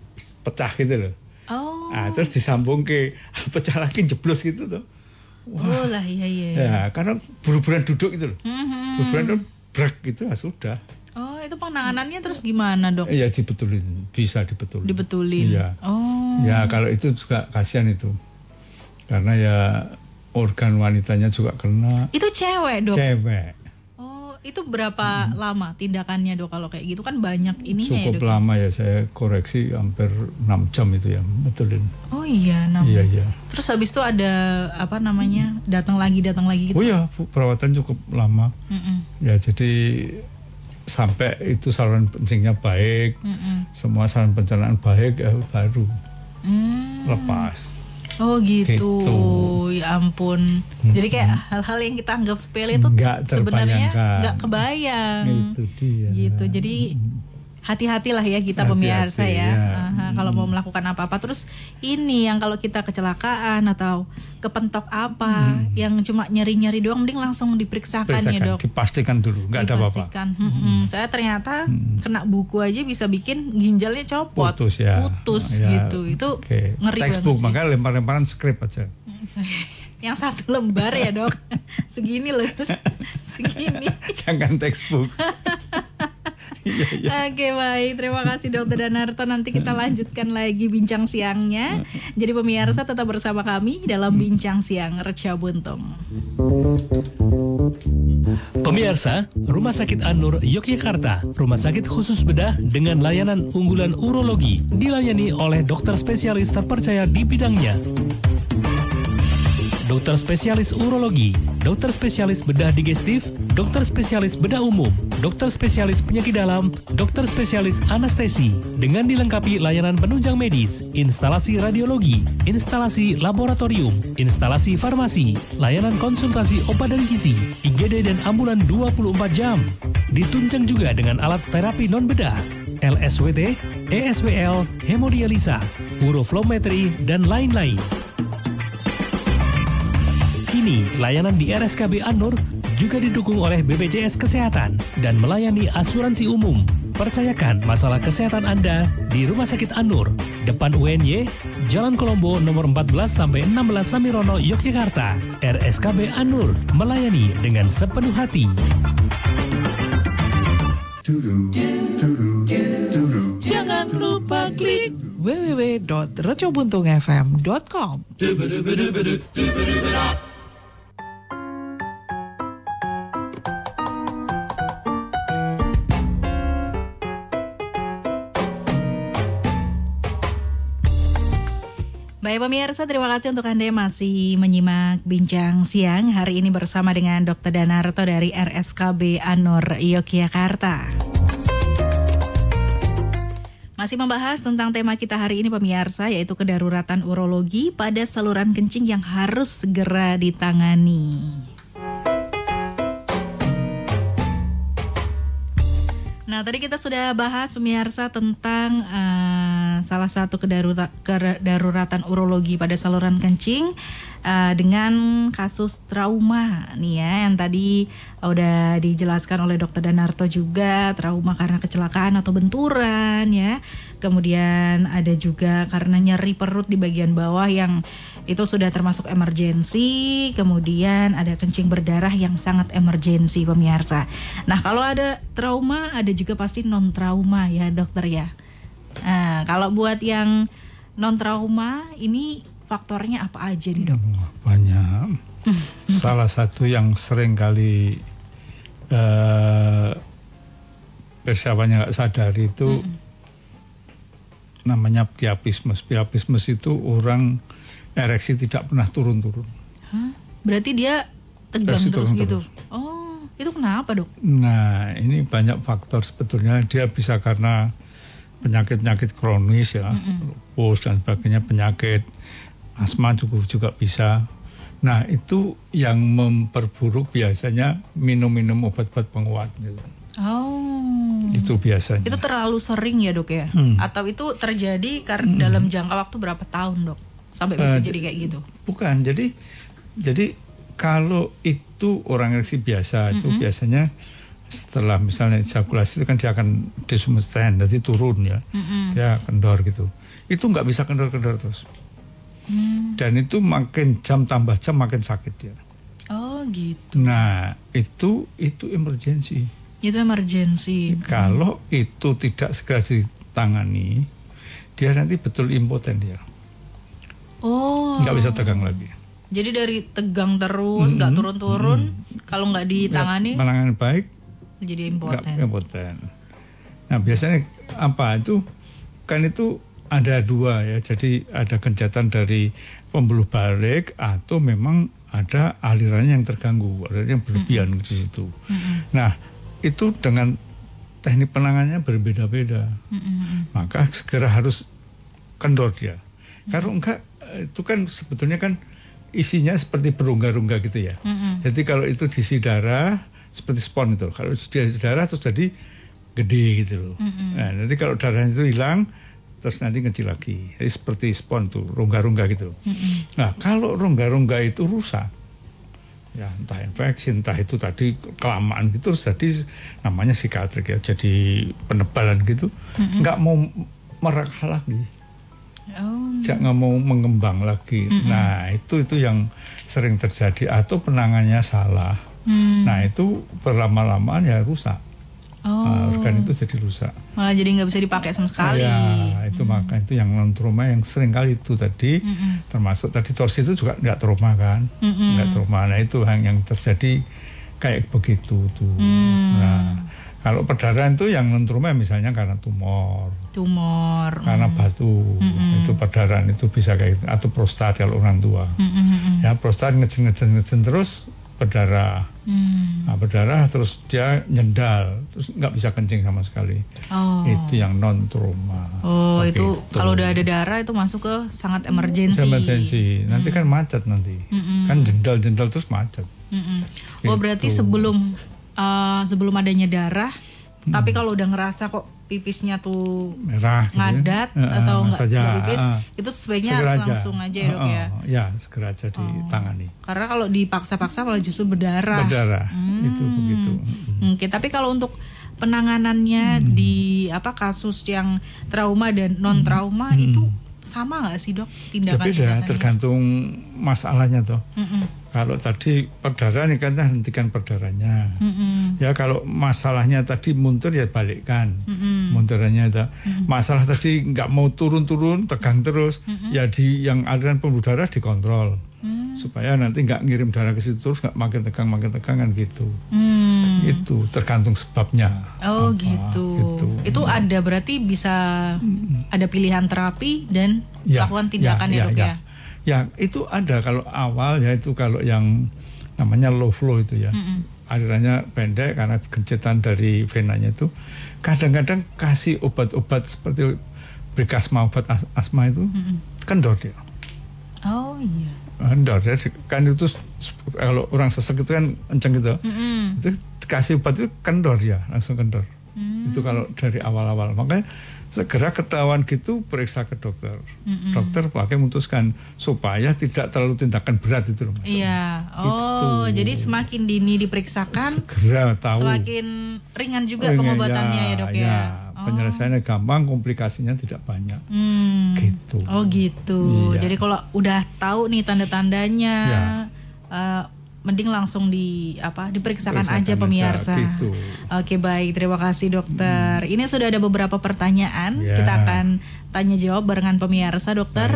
Speaker 3: pecah gitu loh.
Speaker 2: Oh.
Speaker 3: Nah, terus disambung ke pecah lagi jeblos gitu tuh.
Speaker 2: Wah. Oh lah iya.
Speaker 3: Ya, karena buru-buruan duduk gitu loh. Buru-buruan brek gitu sudah.
Speaker 2: Oh, itu penanganannya terus gimana, Dok?
Speaker 3: Iya, bisa dibetulin. Iya.
Speaker 2: Oh.
Speaker 3: Ya, kalau itu juga kasihan itu. Karena ya organ wanitanya juga kena.
Speaker 2: Itu cewek, Dok?
Speaker 3: Cewek.
Speaker 2: Itu berapa lama tindakannya, Dok? Kalau kayak gitu kan banyak ininya ya, Dok?
Speaker 3: Cukup lama ya, saya koreksi hampir 6 jam itu ya, betulin.
Speaker 2: Oh iya, 6.
Speaker 3: Iya.
Speaker 2: Terus habis itu ada datang lagi gitu?
Speaker 3: Oh iya, perawatan cukup lama. Ya, jadi sampai itu saluran kencingnya baik, semua saluran pencernaan baik, ya baru lepas.
Speaker 2: Oh gitu. Ya ampun. Jadi kayak hal-hal yang kita anggap sepele itu sebenarnya nggak kebayang.
Speaker 3: Itu dia.
Speaker 2: Gitu. Jadi hati-hatilah ya kita pemirsa ya. Kalau mau melakukan apa-apa. Terus ini yang kalau kita kecelakaan atau kepentok apa yang cuma nyeri-nyeri doang, mending langsung diperiksakan ya, Dok.
Speaker 3: Dipastikan dulu, nggak ada apa-apa.
Speaker 2: Saya ternyata kena buku aja bisa bikin ginjalnya copot.
Speaker 3: Putus ya.
Speaker 2: Gitu. Itu ngeri
Speaker 3: textbook,
Speaker 2: banget sih.
Speaker 3: makanya lempar-lemparan skrip aja.
Speaker 2: Yang 1 lembar ya, Dok. Segini loh. Segini.
Speaker 3: Jangan textbook.
Speaker 2: Oke, baik. Terima kasih Dr. Danarto. Nanti kita lanjutkan lagi bincang siangnya. Jadi pemirsa tetap bersama kami dalam Bincang Siang Reca Buntung.
Speaker 4: Pemirsa, Rumah Sakit An-Nur Yogyakarta, rumah sakit khusus bedah dengan layanan unggulan urologi, dilayani oleh dokter spesialis terpercaya di bidangnya. Dokter spesialis urologi, dokter spesialis bedah digestif, dokter spesialis bedah umum, dokter spesialis penyakit dalam, dokter spesialis anestesi, dengan dilengkapi layanan penunjang medis, instalasi radiologi, instalasi laboratorium, instalasi farmasi, layanan konsultasi obat dan gizi, IGD dan ambulan 24 jam. Ditunjang juga dengan alat terapi non-bedah, LSWT, ESWL, hemodialisa, uroflowmetri, dan lain-lain. Kini, layanan di RSKB An-Nur juga didukung oleh BPJS Kesehatan dan melayani asuransi umum. Percayakan masalah kesehatan Anda di Rumah Sakit An-Nur, depan UNY, Jalan Kolombo nomor 14-16 Samirono, Yogyakarta. RSKB An-Nur melayani dengan sepenuh hati.
Speaker 5: Jangan lupa klik www.recobuntungfm.com.
Speaker 2: Baik pemirsa, terima kasih untuk Anda yang masih menyimak Bincang Siang hari ini bersama dengan Dr. Danarto dari RSKB An-Nur Yogyakarta. Masih membahas tentang tema kita hari ini pemirsa, yaitu kedaruratan urologi pada saluran kencing yang harus segera ditangani. Nah, tadi kita sudah bahas pemirsa tentang salah satu kedaruratan urologi pada saluran kencing dengan kasus trauma nih ya, yang tadi udah dijelaskan oleh Dr. Danarto juga, trauma karena kecelakaan atau benturan ya. Kemudian ada juga karena nyeri perut di bagian bawah yang itu sudah termasuk emergensi. Kemudian ada kencing berdarah yang sangat emergensi pemirsa. Nah, kalau ada trauma ada juga pasti non trauma ya dokter ya. Nah, kalau buat yang non trauma ini faktornya apa aja nih dok?
Speaker 3: Banyak. Salah satu yang sering kali persiapannya nggak sadari itu namanya priapismus. Priapismus itu orang ereksi tidak pernah turun-turun.
Speaker 2: Hah? Berarti dia tegang terus gitu? Oh, itu kenapa dok?
Speaker 3: Nah, ini banyak faktor sebetulnya. Dia bisa karena penyakit-penyakit kronis ya, lupus dan sebagainya, penyakit asma juga bisa. Nah, itu yang memperburuk biasanya minum-minum obat-obat penguat gitu.
Speaker 2: Oh.
Speaker 3: Itu biasanya.
Speaker 2: Itu terlalu sering ya dok ya? Atau itu terjadi karena dalam jangka waktu berapa tahun dok? Sampai bisa jadi kayak gitu? Bukan,
Speaker 3: jadi kalau itu orang ereksi biasa itu biasanya setelah misalnya ejakulasi itu kan dia akan disumsten, jadi turun ya, dia kendor gitu. itu nggak bisa kendor-kendor terus. Dan itu makin jam tambah jam makin sakit dia.
Speaker 2: Oh gitu.
Speaker 3: Nah itu emergency.
Speaker 2: Itu emergency.
Speaker 3: Kalau itu tidak segera ditangani, dia nanti betul impoten dia.
Speaker 2: Oh.
Speaker 3: Nggak bisa tegang lagi.
Speaker 2: Jadi dari tegang terus, nggak turun-turun, kalau nggak ditangani,
Speaker 3: penanganan baik,
Speaker 2: jadi impoten.
Speaker 3: Nah biasanya apa itu? Kan itu ada dua ya. Jadi ada kencatan dari pembuluh balik atau memang ada alirannya yang terganggu, alirannya yang berlebihan di situ. Nah itu dengan teknik penanganannya berbeda-beda. Maka segera harus kendor dia. Kalau enggak itu kan sebetulnya kan isinya seperti berongga-rongga gitu ya. Jadi kalau itu diisi darah seperti spon itu. Kalau diisi darah terus jadi gede gitu loh. Nah, nanti kalau darahnya itu hilang terus nanti kecil lagi. Jadi seperti spon tuh, rongga-rongga gitu. Nah, kalau rongga-rongga itu rusak, ya entah infeksi, entah itu tadi kelamaan gitu terus jadi namanya sikatrik ya. Jadi penebalan gitu. Nggak mau merekah lagi. Nggak mau mengembang lagi. Nah itu yang sering terjadi atau penanganannya salah. Nah itu berlama-lamaan ya rusak. Organ itu jadi rusak.
Speaker 2: Malah jadi nggak bisa dipakai sama sekali.
Speaker 3: Ya itu maka itu yang non trauma yang sering kali itu tadi termasuk tadi torsi itu juga nggak trauma kan, nggak trauma. Nah itu yang terjadi kayak begitu tuh. Nah kalau perdarahan itu yang non trauma misalnya karena tumor, karena batu, itu perdarahan itu bisa kayak gitu. Atau prostat kalau orang tua, ya prostat ngejen terus berdarah, nah, berdarah terus dia nyendal, terus nggak bisa kencing sama sekali. Itu yang non trauma.
Speaker 2: Itu kalau udah ada darah itu masuk ke sangat emergency.
Speaker 3: Nanti kan macet nanti, kan jendal terus macet.
Speaker 2: Berarti sebelum adanya darah, tapi kalau udah ngerasa kok pipisnya tuh
Speaker 3: merah gitu
Speaker 2: ngadat
Speaker 3: ya.
Speaker 2: atau nggak pipis, itu sebaiknya langsung aja ya dok ya.
Speaker 3: Ya segera aja ditangani.
Speaker 2: Karena kalau dipaksa-paksa malah justru berdarah.
Speaker 3: Itu begitu.
Speaker 2: Oke, tapi kalau untuk penanganannya di kasus yang trauma dan non trauma itu sama nggak sih dok tindakan?
Speaker 3: Beda, tergantung masalahnya toh. Kalau tadi perdarahan kan hentikan perdarahannya. Ya kalau masalahnya tadi mundur ya balikkan mundurannya itu. Masalah tadi nggak mau turun-turun tegang terus, ya di yang aliran pembuluh darah dikontrol supaya nanti nggak ngirim darah ke situ terus nggak makin tegang kan gitu. Itu tergantung sebabnya.
Speaker 2: Gitu. Itu ada berarti bisa ada pilihan terapi dan lakukan tindakan ya dok ya.
Speaker 3: Ya itu ada kalau awal ya itu kalau yang namanya low flow itu ya. Alirannya pendek karena kencetan dari venanya itu. Kadang-kadang kasih obat-obat seperti Brikasma, obat asma itu kendor dia. Kendor ya. Kan itu kalau orang sesek itu kan enceng gitu. Itu kasih obat itu kendor ya, langsung kendor. Itu kalau dari awal-awal. Makanya segera ketahuan gitu periksa ke dokter. Dokter pakai memutuskan supaya tidak terlalu tindakan berat itu loh Mas.
Speaker 2: Iya. Jadi semakin dini diperiksakan
Speaker 3: segera tahu.
Speaker 2: Semakin ringan juga pengobatannya ya dok ya.
Speaker 3: Penyelesaiannya gampang, komplikasinya tidak banyak. Gitu.
Speaker 2: Gitu. Jadi kalau udah tahu nih tanda-tandanya mending langsung diperiksakan aja pemirsa.
Speaker 3: Gitu.
Speaker 2: Oke, baik, terima kasih dokter. Ini sudah ada beberapa pertanyaan, kita akan tanya jawab barengan pemirsa dokter.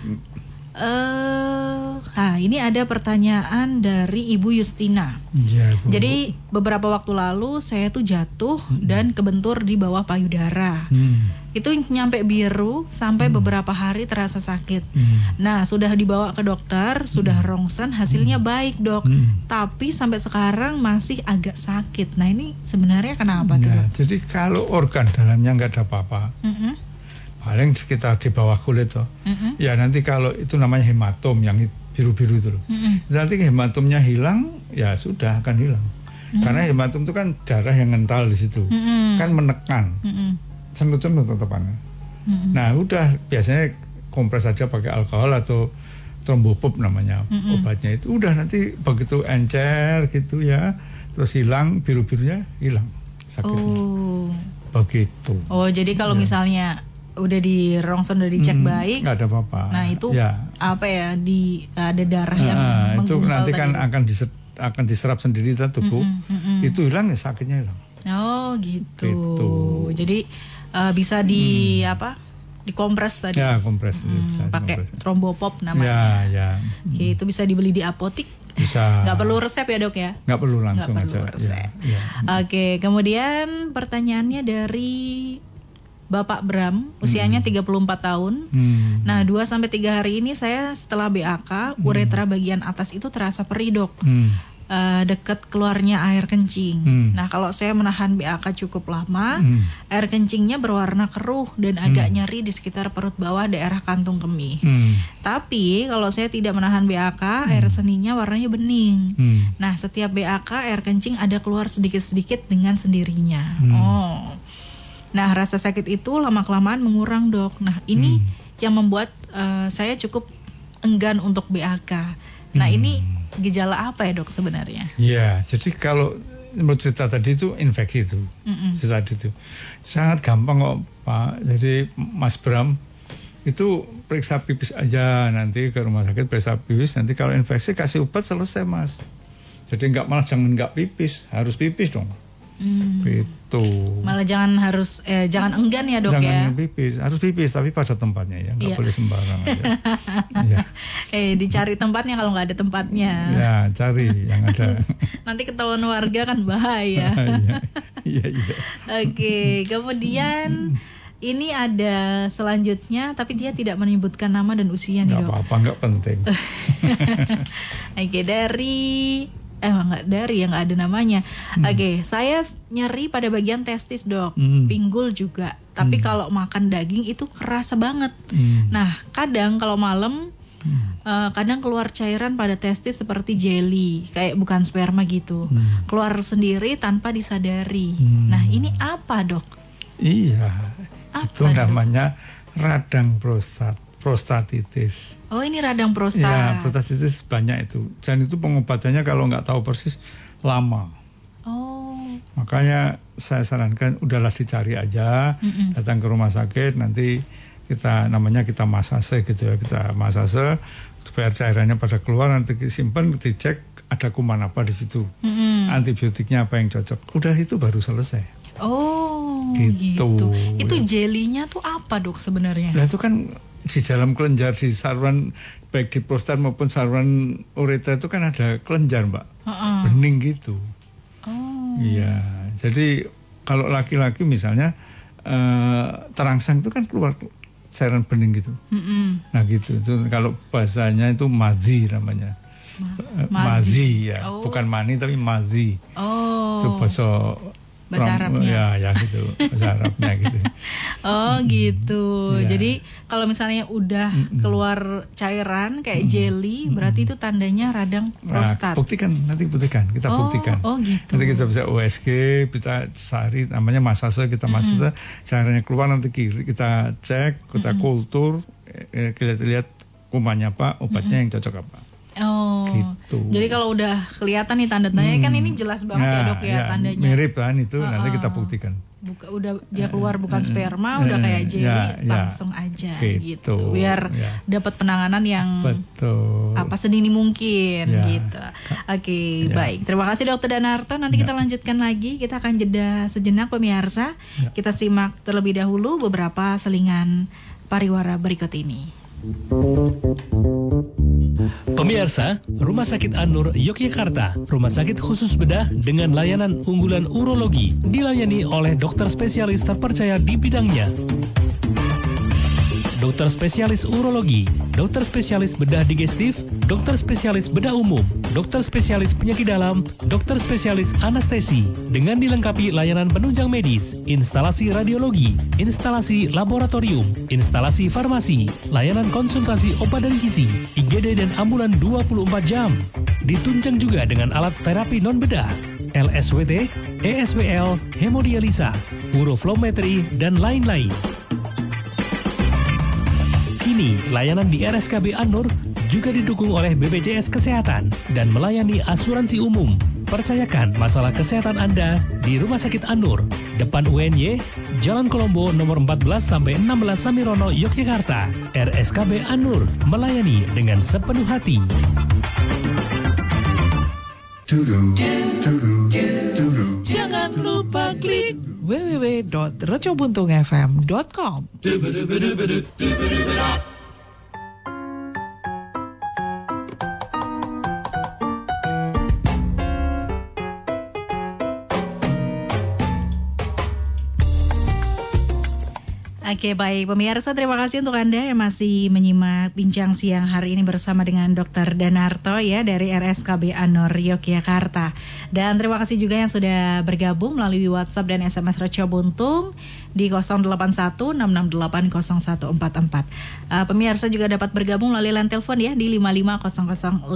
Speaker 2: Ini ada pertanyaan dari Ibu Justina. Jadi beberapa waktu lalu saya tuh jatuh dan kebentur di bawah payudara. Itu nyampe biru sampai beberapa hari terasa sakit. Nah sudah dibawa ke dokter, sudah rongsen, hasilnya baik dok. Tapi sampai sekarang masih agak sakit. Nah ini sebenarnya kenapa tuh?
Speaker 3: Jadi kalau organ dalamnya nggak ada apa-apa, paling sekitar di bawah kulit tuh. Ya nanti kalau itu namanya hematom yang biru-biru itu loh. Nanti hematomnya hilang, ya sudah akan hilang. Karena hematom itu kan darah yang ngental di situ, kan menekan, senggut-senggut tetepannya. Nah udah biasanya kompres aja pakai alkohol atau trombopop namanya obatnya itu. Udah nanti begitu encer gitu ya, terus hilang biru-birunya hilang sakitnya. Begitu.
Speaker 2: Jadi kalau misalnya udah di rongsen, udah dicek baik,
Speaker 3: nggak ada apa-apa.
Speaker 2: nah itu apa ya, ada darah yang
Speaker 3: itu nanti kan
Speaker 2: tadi.
Speaker 3: akan diserap sendiri tubuh, itu hilang ya, sakitnya hilang.
Speaker 2: Oh gitu. Jadi bisa dikompres tadi.
Speaker 3: Ya, kompres.
Speaker 2: Pakai trombopop namanya.
Speaker 3: Ya.
Speaker 2: Oke, itu bisa dibeli di apotik.
Speaker 3: Bisa.
Speaker 2: Nggak perlu resep ya dok ya?
Speaker 3: Nggak perlu, langsung
Speaker 2: nggak perlu
Speaker 3: aja.
Speaker 2: resep.
Speaker 3: Ya.
Speaker 2: Oke, kemudian pertanyaannya dari Bapak Bram, usianya 34 tahun. Nah, 2-3 hari ini saya setelah BAK, uretra bagian atas itu terasa perih dok. Dekat keluarnya air kencing. Nah, kalau saya menahan BAK cukup lama, air kencingnya berwarna keruh dan agak nyeri di sekitar perut bawah daerah kantung kemih. Tapi kalau saya tidak menahan BAK, air seninya warnanya bening. Nah, setiap BAK air kencing ada keluar sedikit-sedikit dengan sendirinya. Nah, rasa sakit itu lama-kelamaan mengurang dok. Nah, ini yang membuat saya cukup enggan untuk BAK. Nah, ini gejala apa ya dok sebenarnya?
Speaker 3: Ya, jadi kalau menurut cerita tadi itu infeksi itu, cerita tadi itu sangat gampang kok Pak. Jadi Mas Bram itu periksa pipis aja, nanti ke rumah sakit periksa pipis, nanti kalau infeksi kasih obat selesai Mas. Jadi jangan nggak pipis, harus pipis dong. Gitu.
Speaker 2: Malah jangan enggan ya dok.
Speaker 3: Jangan pipis, harus pipis tapi pada tempatnya ya, nggak boleh sembarang aja. Ya.
Speaker 2: Dicari tempatnya kalau nggak ada tempatnya.
Speaker 3: Ya, cari yang ada.
Speaker 2: Nanti ketahuan warga kan bahaya.
Speaker 3: Iya.
Speaker 2: Oke, kemudian ini ada selanjutnya, tapi dia tidak menyebutkan nama dan usia nih dok.
Speaker 3: Nggak apa-apa, nggak penting.
Speaker 2: Oke, nggak ada namanya. Oke, saya nyeri pada bagian testis dok, pinggul juga. Tapi kalau makan daging itu kerasa banget. Nah, kadang kalau malam, kadang keluar cairan pada testis seperti jelly, kayak bukan sperma gitu. Keluar sendiri tanpa disadari. Nah, ini apa dok?
Speaker 3: Iya, itu
Speaker 2: dok?
Speaker 3: namanya radang prostatitis.
Speaker 2: Oh, ini radang prostat.
Speaker 3: Ya, prostatitis banyak itu. Dan itu pengobatannya kalau nggak tahu persis lama.
Speaker 2: Oh.
Speaker 3: Makanya saya sarankan udahlah dicari aja, datang ke rumah sakit, nanti kita masase gitu ya, kita masase supaya cairannya pada keluar, nanti disimpan, dicek ada kuman apa di situ, antibiotiknya apa yang cocok. Udah itu baru selesai.
Speaker 2: Oh, gitu. Itu jelinya tuh apa dok sebenarnya?
Speaker 3: Nah itu kan di dalam kelenjar, di saluran baik di prostat maupun saluran uretra itu kan ada kelenjar mbak, bening gitu. Iya, jadi kalau laki-laki misalnya terangsang itu kan keluar cairan bening gitu. Nah gitu, itu kalau bahasanya itu mazi namanya. Mazi ya, bukan mani tapi mazi. Itu bahasa
Speaker 2: Arabnya.
Speaker 3: Ya gitu, bahasa Arabnya gitu.
Speaker 2: Oh gitu.
Speaker 3: Ya.
Speaker 2: Jadi kalau misalnya udah keluar cairan kayak jelly, berarti itu tandanya radang prostat.
Speaker 3: Nah, kita buktikan.
Speaker 2: Oh gitu.
Speaker 3: Nanti kita bisa USG, kita cari namanya masase, kita masase, cairannya keluar, nanti kita cek, kita kultur, kita lihat kumannya apa, obatnya yang cocok apa.
Speaker 2: Oh,
Speaker 3: gitu.
Speaker 2: Jadi kalau udah kelihatan nih tanda-tandanya kan ini jelas banget ya dok ya tandanya.
Speaker 3: Mirip kan itu, nanti kita buktikan.
Speaker 2: Udah dia keluar bukan sperma, udah kayak jelly, langsung aja gitu. Biar dapat penanganan yang sedini mungkin gitu. Oke, baik. Terima kasih Dokter Danarto. Nanti kita lanjutkan lagi. Kita akan jeda sejenak pemirsa. Kita simak terlebih dahulu beberapa selingan pariwara berikut ini.
Speaker 4: Pemirsa, Rumah Sakit An-Nur Yogyakarta, rumah sakit khusus bedah dengan layanan unggulan urologi, dilayani oleh dokter spesialis terpercaya di bidangnya. Dokter spesialis urologi, dokter spesialis bedah digestif, dokter spesialis bedah umum, dokter spesialis penyakit dalam, dokter spesialis anestesi, dengan dilengkapi layanan penunjang medis, instalasi radiologi, instalasi laboratorium, instalasi farmasi, layanan konsultasi obat dan gizi, IGD dan ambulan 24 jam. Ditunjang juga dengan alat terapi non-bedah, LSWT, ESWL, hemodialisa, uroflowmetri, dan lain-lain. Kini, layanan di RSKB An-Nur juga didukung oleh BPJS Kesehatan dan melayani asuransi umum. Percayakan masalah kesehatan Anda di Rumah Sakit Anur, depan UNY, Jalan Kolombo nomor 14 sampai 16 Samirono, Yogyakarta. RSKB Anur melayani dengan sepenuh hati.
Speaker 5: Jangan lupa klik www.recobuntungfm.com.
Speaker 2: Oke, baik pemirsa, terima kasih untuk Anda yang masih menyimak bincang siang hari ini bersama dengan Dr. Danarto ya dari RSKB Anur Yogyakarta. Dan terima kasih juga yang sudah bergabung melalui WhatsApp dan SMS Reco Buntung di 0816680144. Pemirsa juga dapat bergabung melalui line telepon ya di 550055.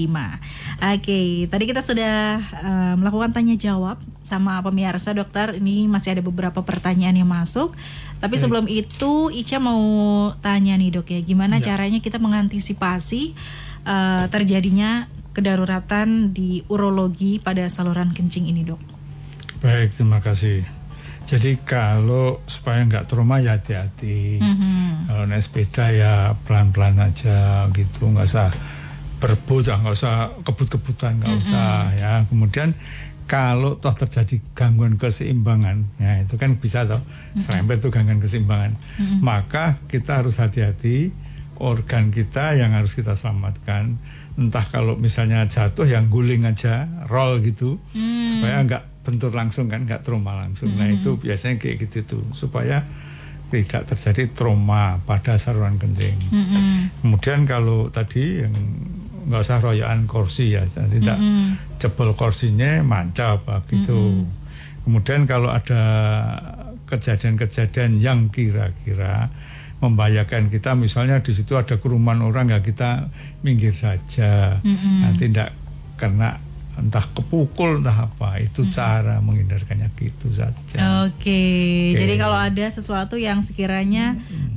Speaker 2: Oke, tadi kita sudah melakukan tanya jawab sama pemirsa, dokter. Ini masih ada beberapa pertanyaan yang masuk. Tapi sebelum itu Ica mau tanya nih dok ya, gimana caranya kita mengantisipasi terjadinya kedaruratan di urologi pada saluran kencing ini dok?
Speaker 3: Baik, terima kasih. Jadi kalau supaya nggak trauma ya hati-hati. Kalau naik sepeda ya pelan-pelan aja gitu, nggak usah berebut, nggak usah kebut-kebutan, nggak usah ya. Kemudian kalau toh terjadi gangguan keseimbangan, ya itu kan bisa toh serempet tuh gangguan keseimbangan, maka kita harus hati-hati, organ kita yang harus kita selamatkan. Entah kalau misalnya jatuh yang guling aja, roll gitu, supaya nggak bentur langsung kan, nggak trauma langsung. Nah itu biasanya kayak gitu tuh, supaya tidak terjadi trauma pada saluran kencing. Kemudian kalau tadi yang nggak usah royokan kursi ya, tidak jebol kursinya manca apa gitu. Kemudian kalau ada kejadian-kejadian yang kira-kira membahayakan kita, misalnya di situ ada kerumunan orang, ya kita minggir saja, nanti tidak kena entah kepukul entah apa, itu cara menghindarkannya gitu saja.
Speaker 2: Oke. Jadi kalau ada sesuatu yang sekiranya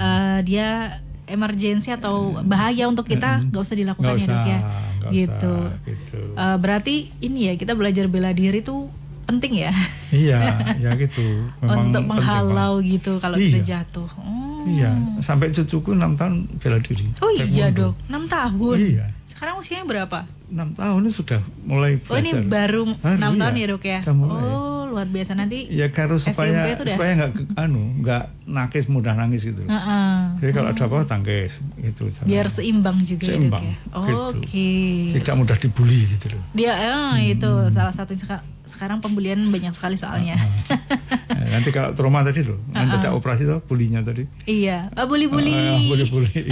Speaker 2: dia emergensi atau bahaya untuk kita, nggak usah dilakukan ya dok ya, gitu. Berarti ini ya, kita belajar bela diri tuh penting ya.
Speaker 3: Iya, ya gitu. Memang
Speaker 2: untuk menghalau gitu kalau kita jatuh.
Speaker 3: Iya, sampai cucuku 6 tahun bela diri.
Speaker 2: Oh iya dok, 6 tahun.
Speaker 3: Iya.
Speaker 2: Sekarang usianya berapa?
Speaker 3: 6 tahun ini sudah mulai belajar.
Speaker 2: Oh ini baru 6 tahun ya dok ya?
Speaker 3: Oh
Speaker 2: luar biasa, nanti
Speaker 3: ya karena supaya nggak nakis, mudah nangis gitu. Jadi kalau ada apa tangkis gitu.
Speaker 2: Biar seimbang juga
Speaker 3: seimbang,
Speaker 2: ya dok ya?
Speaker 3: gitu.
Speaker 2: Oke.
Speaker 3: Tidak mudah dibully gitu loh.
Speaker 2: Dia itu salah satu sekarang pembulian banyak sekali soalnya.
Speaker 3: Nanti kalau trauma tadi loh, nanti ada operasi tuh bulinya tadi.
Speaker 2: Iya, bully-bully.
Speaker 3: Bully-bully.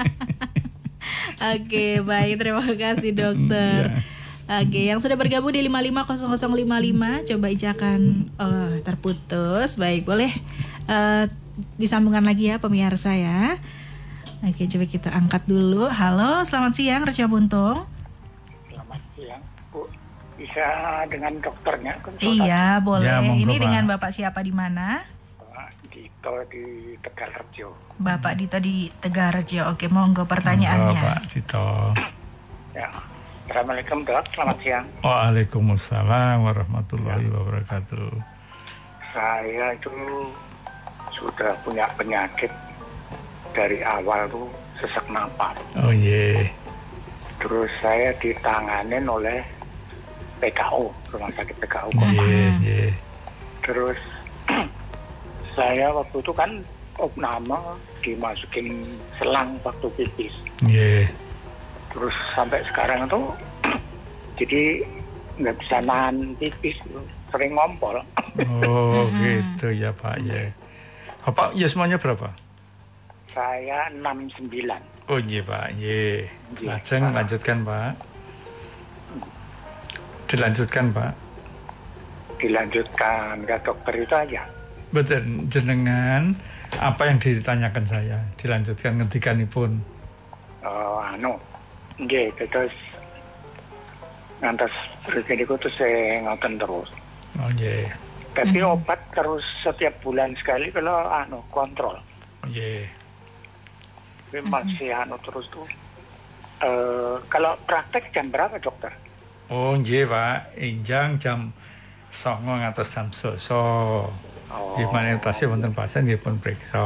Speaker 2: Oke, baik, terima kasih dokter. Oke, yang sudah bergabung di 550055, coba ijakan terputus. Baik, boleh disambungkan lagi ya pemirsa ya. Oke, coba kita angkat dulu. Halo, selamat siang Reca Buntung.
Speaker 6: Selamat siang Bu, bisa dengan dokternya?
Speaker 2: Iya, boleh.
Speaker 3: Ya, monggo,
Speaker 2: ini
Speaker 3: Pak.
Speaker 2: dengan Bapak siapa di mana?
Speaker 6: Pak Dito di Tegalrejo.
Speaker 2: Bapak Dito di Tegalrejo. Oke, monggo pertanyaannya.
Speaker 3: Pak Dito.
Speaker 6: Ya. Assalamualaikum dok, selamat siang.
Speaker 3: Waalaikumsalam warahmatullahi wabarakatuh.
Speaker 6: Saya itu sudah punya penyakit dari awal tuh sesak napas.
Speaker 3: Oh iya.
Speaker 6: Terus saya ditanganin oleh PKU, Rumah Sakit PKU.
Speaker 3: Iya.
Speaker 6: Terus saya waktu itu kan opname dimasukin selang waktu pipis.
Speaker 3: Iya.
Speaker 6: Terus sampai sekarang tuh jadi nggak bisa nahan pipis, sering ngompol.
Speaker 3: Oh gitu ya Pak ya. Bapak Yasmanya berapa?
Speaker 6: Saya 69.
Speaker 3: Oh iya Pak, iya. Lajeng lanjutkan Pak. Dilanjutkan Pak.
Speaker 6: Dilanjutkan ke dokter itu aja.
Speaker 3: Betul, jenengan apa yang ditanyakan saya? Dilanjutkan ngentikanipun.
Speaker 6: Nggih, terus ngantos berikutnya itu saya ngoten terus.
Speaker 3: Oh iya.
Speaker 6: Tapi obat terus setiap bulan sekali kalau kontrol.
Speaker 3: Oh iya.
Speaker 6: Tapi masih terus tuh. Kalau praktek jam berapa dokter?
Speaker 3: Oh nggih Pak, enjang jam 09.00 ngantos jam 11.00. Di mana tasih wonten pasien nggih pun priksa.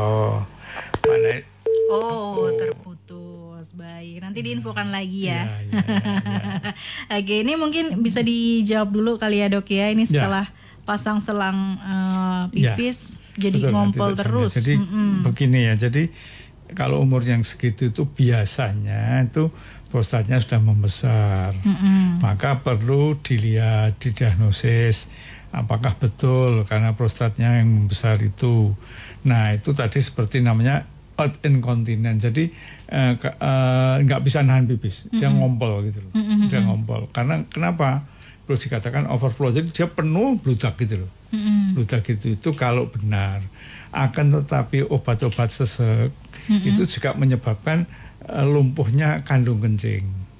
Speaker 2: Terputus. Baik, nanti diinfokan lagi ya.
Speaker 3: Ya.
Speaker 2: Oke, ini mungkin bisa dijawab dulu kali ya dok ya. Ini setelah pasang selang pipis jadi
Speaker 3: betul,
Speaker 2: ngompol terus.
Speaker 3: Jadi begini ya, jadi kalau umur yang segitu itu biasanya itu prostatnya sudah membesar. Maka perlu dilihat, didiagnosis apakah betul karena prostatnya yang membesar itu. Nah itu tadi seperti namanya out incontinence. Jadi nggak bisa nahan pipis, dia ngompol gitu loh. Dia ngompol. Karena kenapa? Perlu dikatakan overflow. Jadi dia penuh bludak gitu loh. Bludak itu kalau benar. Akan tetapi obat-obat sesek itu juga menyebabkan lumpuhnya kandung kencing.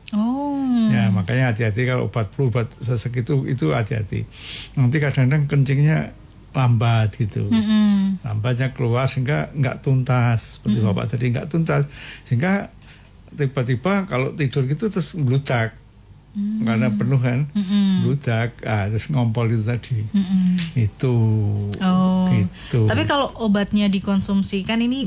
Speaker 3: Ya makanya hati-hati kalau obat flu, obat sesek itu hati-hati. Nanti kadang-kadang kencingnya lambat gitu, lambatnya keluar sehingga nggak tuntas seperti bapak tadi, nggak tuntas sehingga tiba-tiba kalau tidur gitu terus bludak karena penuh kan, bludak, terus ngompol itu tadi, itu. Gitu.
Speaker 2: Tapi kalau obatnya dikonsumsi kan ini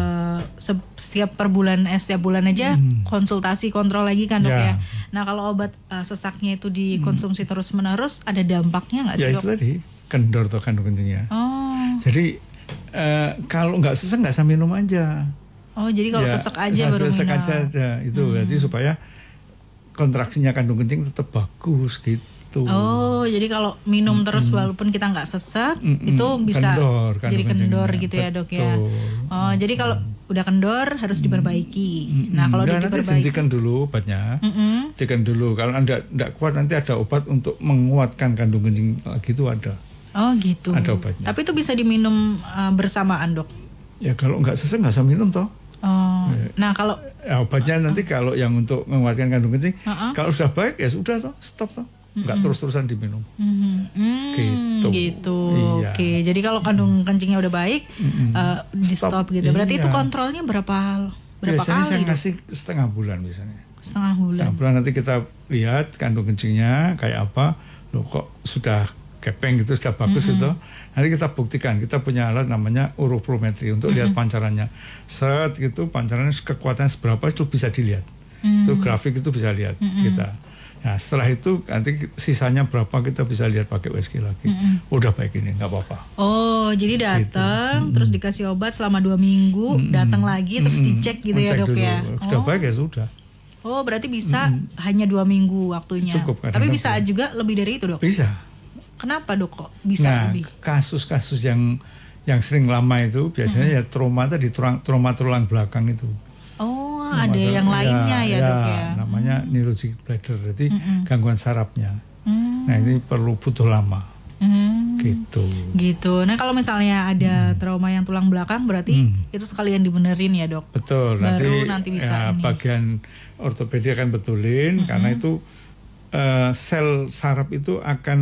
Speaker 2: setiap bulan aja konsultasi kontrol lagi kan dok ya. Nah kalau obat sesaknya itu dikonsumsi terus menerus ada dampaknya nggak sih dok?
Speaker 3: Ya itu tadi. Kendor tuh kandung kencingnya. Jadi kalau nggak sesek nggak usah minum aja.
Speaker 2: Jadi kalau sesek aja baru minum.
Speaker 3: Sesek aja itu berarti supaya kontraksinya kandung kencing tetap bagus gitu.
Speaker 2: Jadi kalau minum terus walaupun kita nggak sesek itu bisa jadi kendor gitu ya dok ya. Jadi kalau udah kendor harus diperbaiki. Nah kalau udah diperbaiki,
Speaker 3: nanti hentikan dulu obatnya. Hentikan dulu. Kalau anda tidak kuat nanti ada obat untuk menguatkan kandung kencing lagi itu ada.
Speaker 2: Gitu.
Speaker 3: Ada obatnya.
Speaker 2: Tapi itu bisa diminum bersamaan dok?
Speaker 3: Ya kalau nggak sesek nggak usah minum toh.
Speaker 2: Nah kalau
Speaker 3: obatnya nanti kalau yang untuk menguatkan kandung kencing, kalau sudah baik ya sudah toh, stop toh, nggak terus-terusan diminum.
Speaker 2: Gitu.
Speaker 3: Iya.
Speaker 2: Oke, jadi kalau kandung kencingnya udah baik, di stop gitu. Berarti itu kontrolnya berapa
Speaker 3: biasanya
Speaker 2: kali?
Speaker 3: Saya ngasih setengah bulan biasanya.
Speaker 2: Setengah bulan
Speaker 3: nanti kita lihat kandung kencingnya kayak apa. Loh kok sudah kepeng gitu, sudah bagus itu. Nanti kita buktikan, kita punya alat namanya uroflometri untuk lihat pancarannya. Set gitu, pancarannya kekuatannya seberapa itu bisa dilihat. Itu grafik itu bisa lihat kita. Nah setelah itu nanti sisanya berapa kita bisa lihat pakai USG lagi. Udah baik ini, nggak apa-apa.
Speaker 2: Jadi datang terus dikasih obat selama 2 minggu, datang lagi terus dicek gitu ya dok ya.
Speaker 3: Sudah baik ya sudah.
Speaker 2: Berarti bisa hanya 2 minggu waktunya.
Speaker 3: Cukup,
Speaker 2: tapi bisa juga lebih dari itu dok?
Speaker 3: Bisa.
Speaker 2: Kenapa dok kok bisa lebih?
Speaker 3: Kasus-kasus yang sering lama itu biasanya ya trauma tulang belakang itu.
Speaker 2: Ada yang lainnya ya dok ya.
Speaker 3: Namanya neurologic bladder, jadi gangguan sarafnya. Nah ini butuh lama. Gitu.
Speaker 2: Nah kalau misalnya ada trauma yang tulang belakang berarti itu sekalian dibenerin ya dok.
Speaker 3: Betul.
Speaker 2: Baru nanti bisa
Speaker 3: bagian ortopedi akan betulin karena itu sel saraf itu akan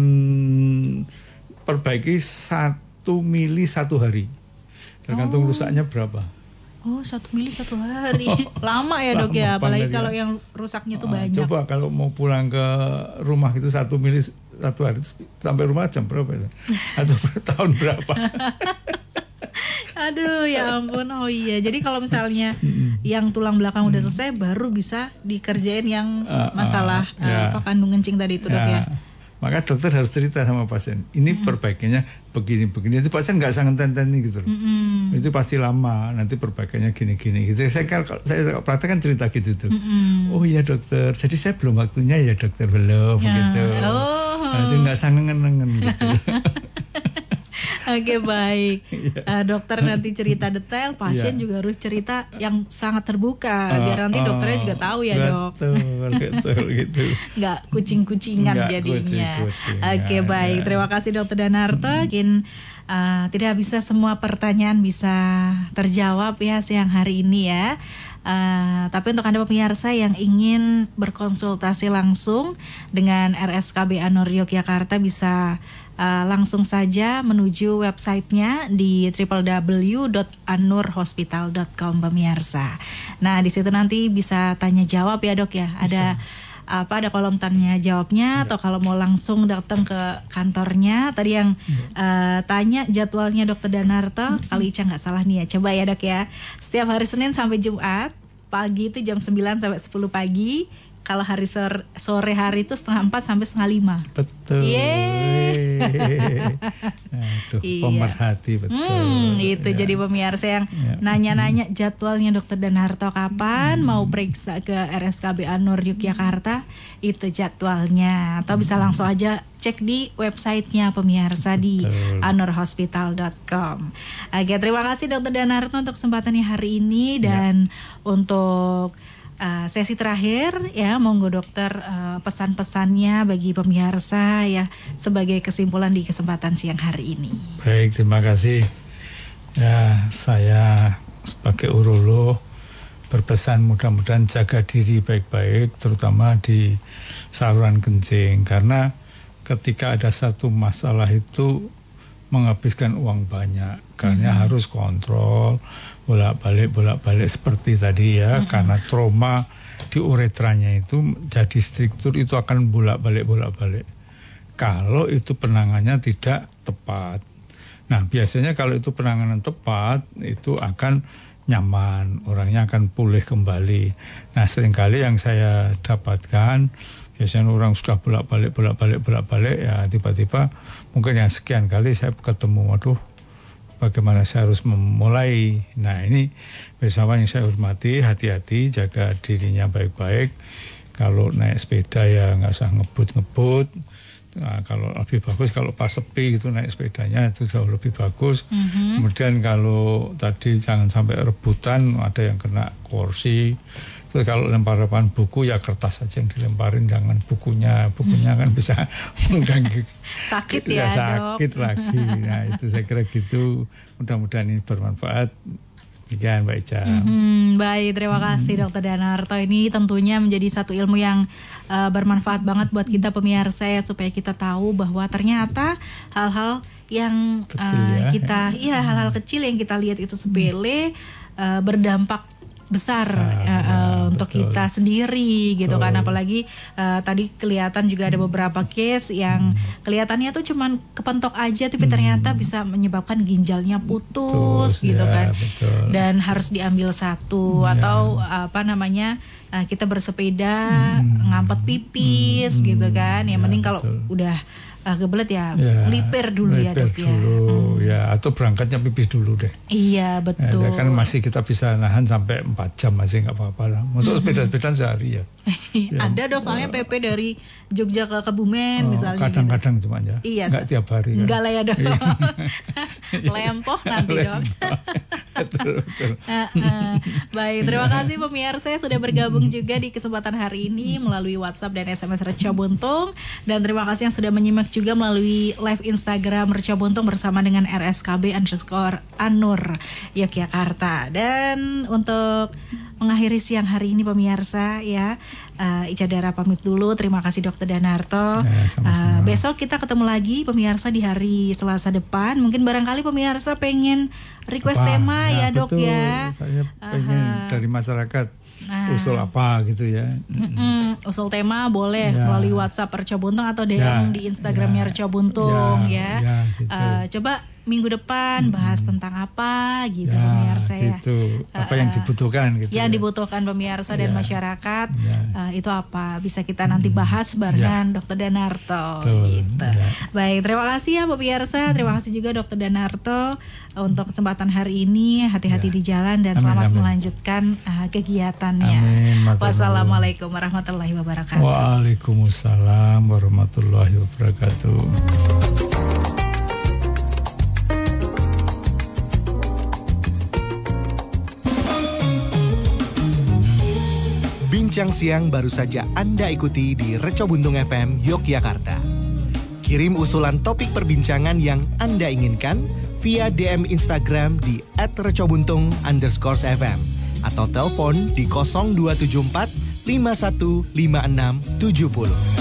Speaker 3: perbaiki 1 mili 1 hari. Tergantung rusaknya berapa.
Speaker 2: 1 mili 1 hari. Lama ya dok ya, apalagi kalau yang rusaknya tuh banyak.
Speaker 3: Coba kalau mau pulang ke rumah itu 1 mili 1 hari sampai rumah jam berapa itu? Atau tahun berapa?
Speaker 2: Aduh ya ampun. Iya, jadi kalau misalnya yang tulang belakang udah selesai baru bisa dikerjain yang masalah kandung kencing tadi itu dok ya.
Speaker 3: Maka dokter harus cerita sama pasien, ini perbaikannya begini-begini. Itu pasien nggak sangat tenten gitu loh. Itu pasti lama, nanti perbaikannya gini-gini gitu. Saya praktekkan cerita gitu tuh. Oh iya dokter, jadi saya belum waktunya ya dokter, belum gitu. Nanti nggak sangen-nengen gitu.
Speaker 2: Oke baik, dokter nanti cerita detail, pasien juga harus cerita yang sangat terbuka biar nanti dokternya juga tahu ya dok.
Speaker 3: Betul gitu.
Speaker 2: Nggak kucing-kucingan jadinya. Oke baik, terima kasih dokter Danarto. Mungkin tidak bisa semua pertanyaan bisa terjawab ya siang hari ini ya. Tapi untuk Anda pemirsa yang ingin berkonsultasi langsung dengan RSKB Anur Yogyakarta bisa langsung saja menuju websitenya di www.anurhospital.com pemirsa. Nah di situ nanti bisa tanya jawab ya dok ya. Ada ada kolom tanya jawabnya, atau kalau mau langsung datang ke kantornya. Tadi yang tanya jadwalnya Dr. Danarto, kalau Ica nggak salah nih ya, coba ya Dok ya. Setiap hari Senin sampai Jumat pagi itu jam 9 sampai 10 pagi. Kalau hari sore hari itu 4:30 sampai 4:30.
Speaker 3: Betul. Aduh, pemerhati betul.
Speaker 2: Itu jadi pemirsa yang nanya-nanya jadwalnya Dr. Danarto kapan mau periksa ke RSKB Anur Yogyakarta, itu jadwalnya. Atau bisa langsung aja cek di websitenya pemirsa di anurhospital.com. Oke, terima kasih Dr. Danarto untuk kesempatannya hari ini, dan untuk sesi terakhir ya, monggo dokter pesan-pesannya bagi pemirsa ya sebagai kesimpulan di kesempatan siang hari ini.
Speaker 3: Baik, terima kasih. Ya, saya sebagai urolog berpesan mudah-mudahan jaga diri baik-baik, terutama di saluran kencing, karena ketika ada satu masalah itu menghabiskan uang banyak, karena harus kontrol bolak-balik seperti tadi ya, karena trauma di uretranya itu jadi struktur itu akan bolak-balik. Kalau itu penanganannya tidak tepat. Nah, biasanya kalau itu penanganan tepat itu akan nyaman, orangnya akan pulih kembali. Nah, seringkali yang saya dapatkan biasanya orang sudah bolak-balik ya, tiba-tiba mungkin yang sekian kali saya ketemu, waduh, bagaimana saya harus memulai. Nah, ini bersama yang saya hormati, hati-hati, jaga dirinya baik-baik. Kalau naik sepeda ya nggak usah ngebut. Nah, kalau lebih bagus kalau pas sepi gitu naik sepedanya itu jauh lebih bagus. Kemudian kalau tadi jangan sampai rebutan, ada yang kena kursi. Terus kalau lempar-lemparan buku ya kertas saja yang dilemparin, jangan bukunya kan bisa mengganggu.
Speaker 2: Sakit ya,
Speaker 3: sakit
Speaker 2: Dok.
Speaker 3: lagi. Nah, itu saya kira gitu. Mudah-mudahan ini bermanfaat. Demikian Mbak Ica.
Speaker 2: Baik, terima kasih Dr. Danarto. Ini tentunya menjadi satu ilmu yang bermanfaat banget buat kita pemirsa ya, supaya kita tahu bahwa ternyata hal-hal yang hal-hal kecil yang kita lihat itu sepele berdampak besar untuk kita sendiri gitu kan. Apalagi tadi kelihatan juga ada beberapa case yang kelihatannya tuh cuman kepentok aja, tapi ternyata bisa menyebabkan ginjalnya putus gitu kan. Dan harus diambil satu atau kita bersepeda ngampet pipis gitu kan. Yang mending kalau udah kebelet ya lipir dulu ya Dok
Speaker 3: ya, atau berangkatnya pipis dulu deh.
Speaker 2: Iya betul.
Speaker 3: Ya, kan masih kita bisa nahan sampai 4 jam masih nggak apa-apa lah. Masuk sepeda-sepedaan sehari ya.
Speaker 2: Ada Dok, soalnya PP dari Jogja ke Kebumen misalnya.
Speaker 3: Kadang-kadang gitu. Cuma ya.
Speaker 2: Iya.
Speaker 3: Nggak tiap hari. Kan?
Speaker 2: Enggak lah ya Dok. Lempoh nanti Dok.
Speaker 3: Betul.
Speaker 2: Baik, terima kasih pemirsa sudah bergabung juga di kesempatan hari ini melalui WhatsApp dan SMS Reca Buntung, dan terima kasih yang sudah menyimak juga melalui live Instagram Reca Buntung bersama dengan RSKB_Anur Yogyakarta. Dan untuk mengakhiri siang hari ini pemirsa ya, Ica Dara pamit dulu. Terima kasih Dr. Danarto. Besok kita ketemu lagi pemirsa di hari Selasa depan. Mungkin barangkali pemirsa pengen request tema ya Dok
Speaker 3: betul.
Speaker 2: Ya.
Speaker 3: Saya pengen dari masyarakat usul apa gitu ya.
Speaker 2: Usul tema boleh melalui WhatsApp Reca Buntung atau DM di Instagramnya Reca Buntung ya. Gitu. Coba minggu depan bahas tentang apa gitu pemirsa ya.
Speaker 3: Gitu. Apa yang dibutuhkan gitu.
Speaker 2: Yang dibutuhkan pemirsa dan masyarakat itu apa bisa kita nanti bahas barengan Dr. Danarto gitu. Baik, terima kasih ya pemirsa. Terima kasih juga Dr. Danarto untuk kesempatan hari ini. Hati-hati di jalan dan selamat melanjutkan kegiatannya. Wassalamualaikum warahmatullahi wabarakatuh.
Speaker 3: Waalaikumsalam warahmatullahi wabarakatuh.
Speaker 1: Bincang Siang baru saja Anda ikuti di Reca Buntung FM Yogyakarta. Kirim usulan topik perbincangan yang Anda inginkan via DM Instagram di @recobuntung_FM atau telepon di 0274 515670.